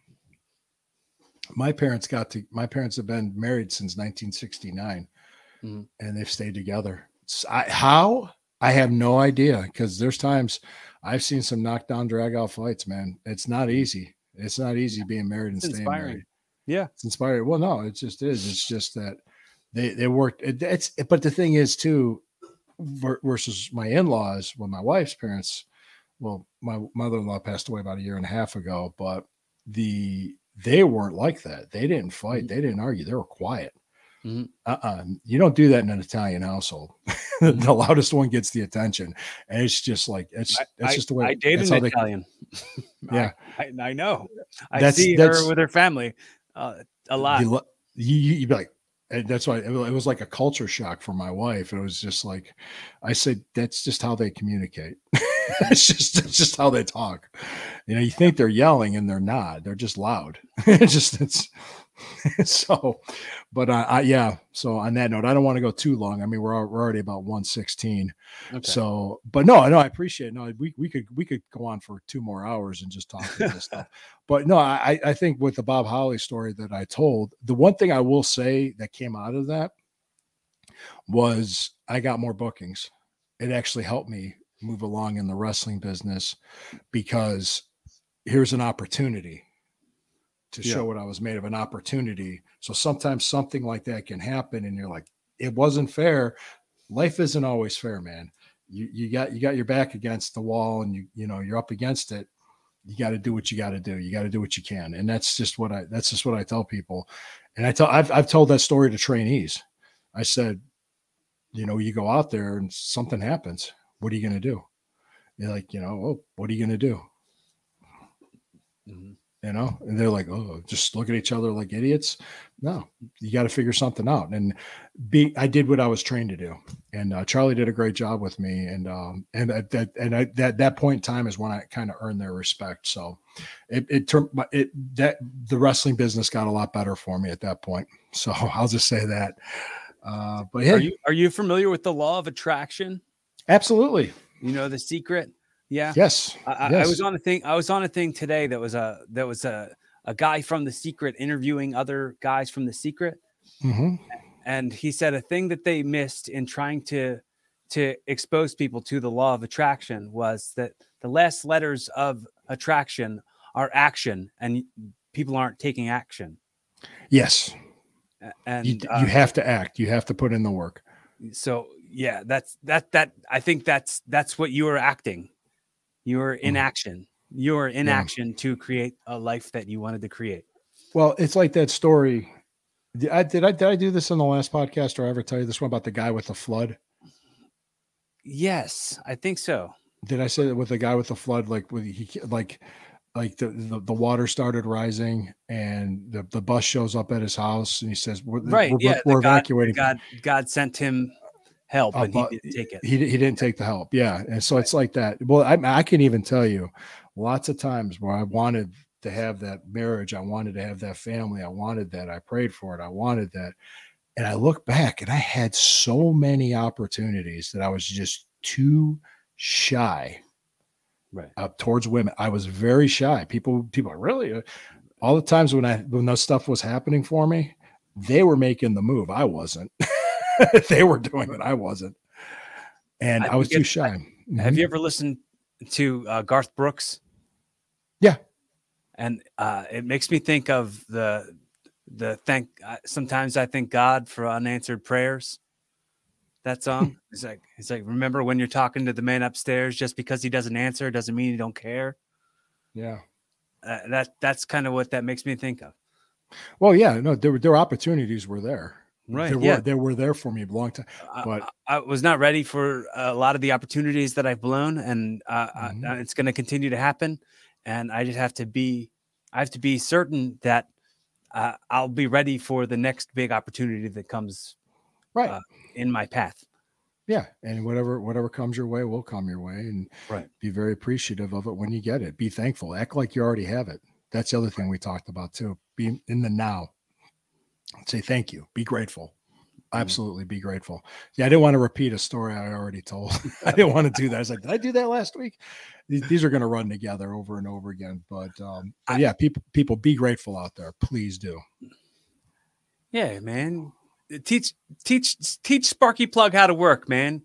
my parents got to. My parents have been married since nineteen sixty-nine, mm-hmm. and they've stayed together. I, how I have no idea, because there's times I've seen some knockdown, drag out fights. Man, it's not easy. It's not easy being married and it's staying inspiring. married. Yeah, it's inspiring. Well, no, it just is. It's just that. They they worked. It, it's but the thing is too, versus my in-laws. Well, my wife's parents. Well, my mother-in-law passed away about a year and a half ago. But the they weren't like that. They didn't fight. Mm-hmm. They didn't argue. They were quiet. Mm-hmm. Uh-uh. You don't do that in an Italian household. Mm-hmm. The loudest one gets the attention, and it's just like it's. It's I, just the way. I dated an Italian. Yeah, I, I know. I that's, see that's, her with her family uh, a lot. You, you you'd be like. And that's why it was like a culture shock for my wife. It was just like, I said, that's just how they communicate. it's just, it's just how they talk. You know, you think they're yelling and they're not, they're just loud. It's just, it's so, but I, I, yeah. So on that note, I don't want to go too long. I mean, we're, we're already about one sixteen. Okay. So, but no, no, I appreciate it. No, we, we could, we could go on for two more hours and just talk about this stuff. But no, I, I think with the Bob Holly story that I told, the one thing I will say that came out of that was I got more bookings. It actually helped me move along in the wrestling business, because here's an opportunity to yeah. show what I was made of, an opportunity. So sometimes something like that can happen and you're like, it wasn't fair. Life isn't always fair, man. You, you got, you got your back against the wall and you, you know, you're up against it. You got to do what you got to do. You got to do what you can. And that's just what I, that's just what I tell people. And I tell, I've, I've told that story to trainees. I said, you know, you go out there and something happens. What are you going to do? You're like, you know, oh, what are you going to do? Mm-hmm. You know, and they're like, oh, just look at each other like idiots. No, you got to figure something out. And be, I did what I was trained to do. And uh, Charlie did a great job with me. And, um, and that, that and I, that, that point in time is when I kind of earned their respect. So it, it turned it, that the wrestling business got a lot better for me at that point. So I'll just say that. Uh, but hey, are you, are you familiar with the law of attraction? Absolutely. You know, The Secret. Yeah. Yes. I, yes. I was on a thing. I was on a thing today that was a that was a, a guy from The Secret interviewing other guys from The Secret, mm-hmm. and he said a thing that they missed in trying to to expose people to the law of attraction was that the last letters of attraction are action, and people aren't taking action. Yes. And you, uh, you have to act. You have to put in the work. So yeah, that's that that I think that's that's what you are acting. You are in action. You are in yeah. action to create a life that you wanted to create. Well, it's like that story. Did I, did I, did I do this in the last podcast, or ever tell you this one about the guy with the flood? Yes, I think so. Did I say that with the guy with the flood? Like with he, like, like the, the, the water started rising and the, the bus shows up at his house and he says, we're, right. we're, yeah, we're God, evacuating. God, God sent him help and uh, he didn't take it. He, he didn't take the help. Yeah. And so right. It's like that. Well, I, I can even tell you lots of times where I wanted to have that marriage. I wanted to have that family. I wanted that. I prayed for it. I wanted that. And I look back and I had so many opportunities that I was just too shy right up towards women. I was very shy. People, people are really all the times when I, when those stuff was happening for me, they were making the move. I wasn't. They were doing it. I wasn't. And I, I was too shy. I, mm-hmm. Have you ever listened to uh, Garth Brooks? Yeah. And uh, it makes me think of the, the thank, uh, sometimes I thank God for unanswered prayers. That song. It's like, it's like, remember when you're talking to the man upstairs, just because he doesn't answer doesn't mean you don't care. Yeah. uh, that that's kind of what that makes me think of. Well, yeah, no, there were there were opportunities were there. Right. There Yeah. were they were there for me a long time, but I, I was not ready for a lot of the opportunities that I've blown, and uh, Mhm. I, it's going to continue to happen. And I just have to be, I have to be certain that uh, I'll be ready for the next big opportunity that comes right. uh, in my path. Yeah, and whatever whatever comes your way will come your way, and Right. be very appreciative of it when you get it. Be thankful. Act like you already have it. That's the other thing we talked about too. Be in the now. Say thank you. Be grateful. Absolutely be grateful. Yeah, I didn't want to repeat a story I already told. I didn't want to do that. I was like, did I do that last week? These, these are going to run together over and over again. But, um, but I- yeah, people people be grateful out there. Please do. Yeah, man. Teach teach teach Sparky Plug how to work, man.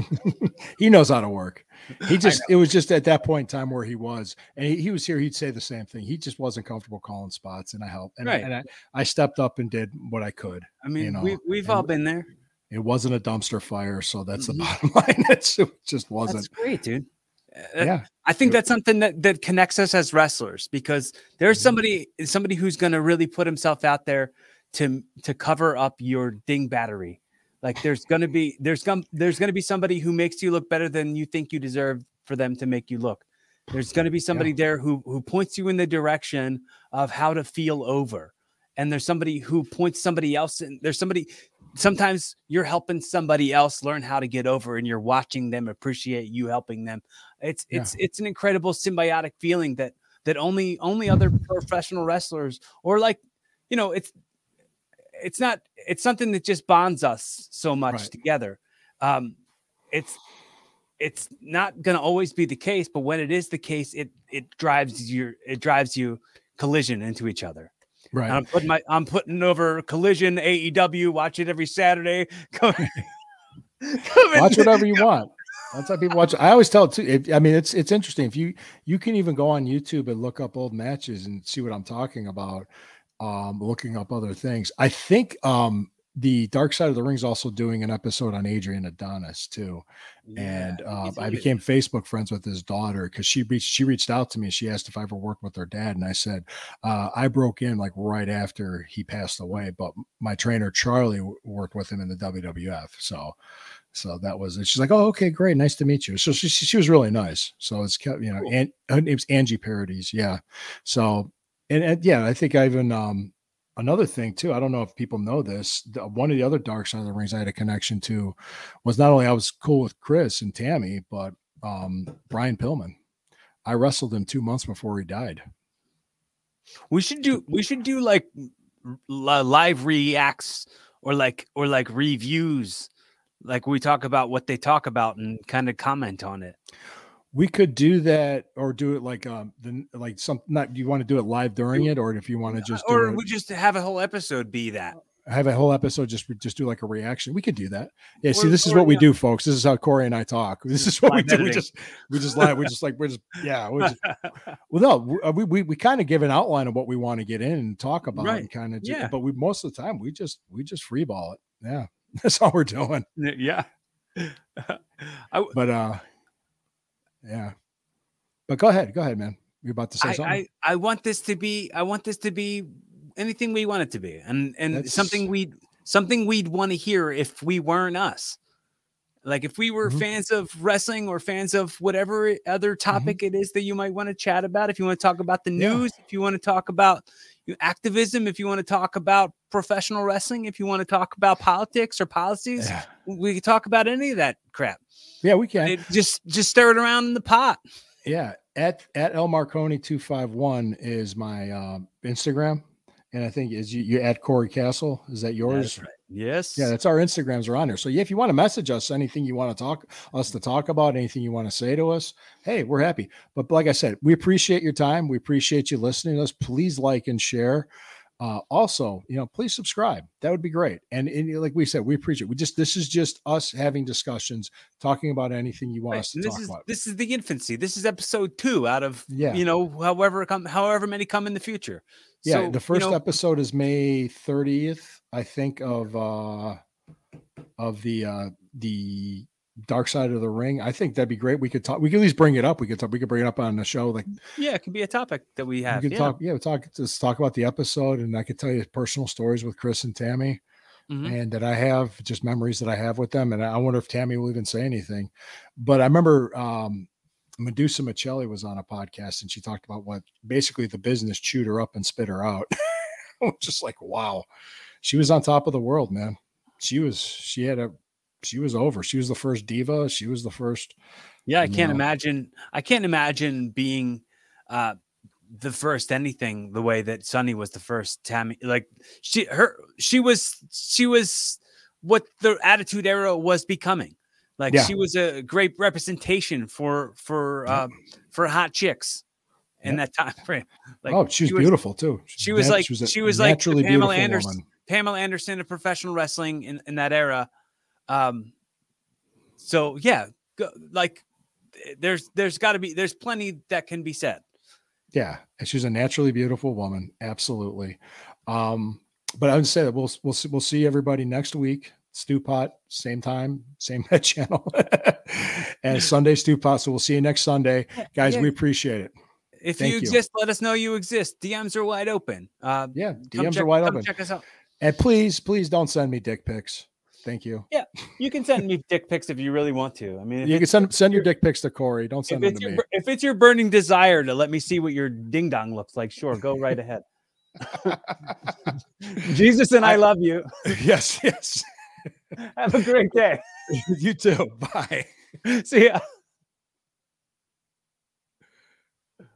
He knows how to work. He I just know. it was just at that point in time where he was, and he, he was here. He'd say the same thing. He just wasn't comfortable calling spots, and I helped, and, Right. I, and I, I stepped up and did what I could. I mean, you know, we we've and all been there. It wasn't a dumpster fire, so that's Mhm. the bottom line. It's, it just wasn't. That's great, dude. Uh, Yeah, I think It- that's something that, that connects us as wrestlers, because there's Mhm. somebody somebody who's going to really put himself out there to to cover up your ding battery. Like there's going to be there's going there's going to be somebody who makes you look better than you think you deserve for them to make you look. There's going to be somebody there who who points you in the direction of how to feel over. And there's somebody who points somebody else in. There's somebody sometimes you're helping somebody else learn how to get over, and you're watching them appreciate you helping them. It's Yeah. it's it's an incredible symbiotic feeling that that only only other professional wrestlers, or like, you know, it's it's not it's something that just bonds us so much Right. together. Um, it's it's not going to always be the case, but when it is the case, it it drives your it drives you collision into each other. Right. And I'm putting my I'm putting over Collision A E W. Watch it every Saturday. Come, come Watch in- whatever you want. That's how people watch. I always tell it too. If, I mean, it's it's interesting. If you you can even go on YouTube and look up old matches and see what I'm talking about. Um, looking up other things. I think um the Dark Side of the Ring is also doing an episode on Adrian Adonis too. Yeah, and uh, he's I in it. became Facebook friends with his daughter because she reached she reached out to me. She asked if I ever worked with her dad, and I said uh, I broke in like right after he passed away. But my trainer Charlie w- worked with him in the W W F, so so that was it. She's like, "Oh, okay, great, nice to meet you." So she she was really nice. So it's kept you know, Cool. and her name's Angie Parodies, yeah. So and, and yeah, I think I even um another thing too. I don't know if people know this. The, one of the other Dark Side of the Rings I had a connection to was not only I was cool with Chris and Tammy, but um, Brian Pillman. I wrestled him two months before he died. We should do we should do like li- live reacts, or like or like reviews, like we talk about what they talk about and kind of comment on it. We could do that, or do it like um, the like some. Not do you want to do it live during it, or if you want to just do Or it, we just have a whole episode be that. have a whole episode just just do like a reaction. We could do that. Yeah. See, Or- this is or, what we yeah. do, folks. This is how Corey and I talk. This is what we Live do. We editing. just we just live. We just like we're just yeah. We're just, well, no, we we, we kind of give an outline of what we want to get in and talk about, Right. and kind of. Yeah. But we most of the time we just we just freeball it. Yeah, that's all we're doing. Yeah. I, But uh, yeah. But go ahead, go ahead, man. You're about to say I, something. I, I want this to be I want this to be anything we want it to be, and and That's- something we something we'd want to hear if we weren't us. Like if we were Mhm. fans of wrestling or fans of whatever other topic it is that you might want to chat about, if you want to talk about the Yeah. news, if you want to talk about you know, activism, if you want to talk about professional wrestling, if you want to talk about politics or policies, Yeah. we can talk about any of that crap. Yeah, we can. It, just just stir it around in the pot. Yeah, at at El Marconi two five one is my um, Instagram, and I think is you, you at Corey Castle. Is that yours? That's right. Yes. Yeah, that's our Instagrams are on there. So yeah, if you want to message us, anything you want to talk us to talk about, anything you want to say to us, hey, we're happy. But like I said, we appreciate your time. We appreciate you listening to us. Please like and share. Uh, also, you know, please subscribe. That would be great. And, and like we said, we appreciate. We just this is just us having discussions, talking about anything you want Right. us to And this talk is about. this is the infancy. This is episode two out of Yeah. you know however come however many come in the future. Yeah, So, the first you know, episode is May thirtieth, I think, of uh of the uh the Dark Side of the Ring. I think that'd be great. We could talk. We could at least bring it up. We could talk. We could bring it up on the show. Like, yeah, it could be a topic that we have. We could yeah. talk. Yeah, we talk. Just talk about the episode, and I could tell you personal stories with Chris and Tammy, mm-hmm. and that I have just memories that I have with them. And I wonder if Tammy will even say anything. But I remember um, Medusa Michelli was on a podcast, and she talked about what basically the business chewed her up and spit her out. Just like, wow, she was on top of the world, man. She was. She had a. She was over. She was the first diva. She was the first. Yeah, I can't know. imagine. I can't imagine being uh, the first anything the way that Sunny was the first Tammy. Like she, her, she was, she was what the Attitude Era was becoming. Like yeah. she was a great representation for for uh, for hot chicks in yeah. that time frame. Like, oh, she was, she was beautiful too. She was like she was, she was like Pamela Anderson. Woman. Pamela Anderson of professional wrestling in, in that era. Um, so yeah, go, like there's, there's gotta be, there's plenty that can be said. Yeah. And she's a naturally beautiful woman. Absolutely. Um, but I would say that we'll, we'll see, we'll see everybody next week. Stew Pot, same time, same channel and Sunday Stew Pot. So we'll see you next Sunday, guys. Yeah. We appreciate it. If Thank you exist, you. Let us know you exist. D Ms are wide open. Uh, yeah. D Ms check, are wide open. Check us out. And please, please don't send me dick pics. Thank you. Yeah, you can send me dick pics if you really want to. I mean, you can send send your dick pics to Corey. Don't send them to your, me. If it's your burning desire to let me see what your ding dong looks like, sure, go right ahead. Jesus and I, I love you. Yes, yes. Have a great day. You too. Bye. See ya.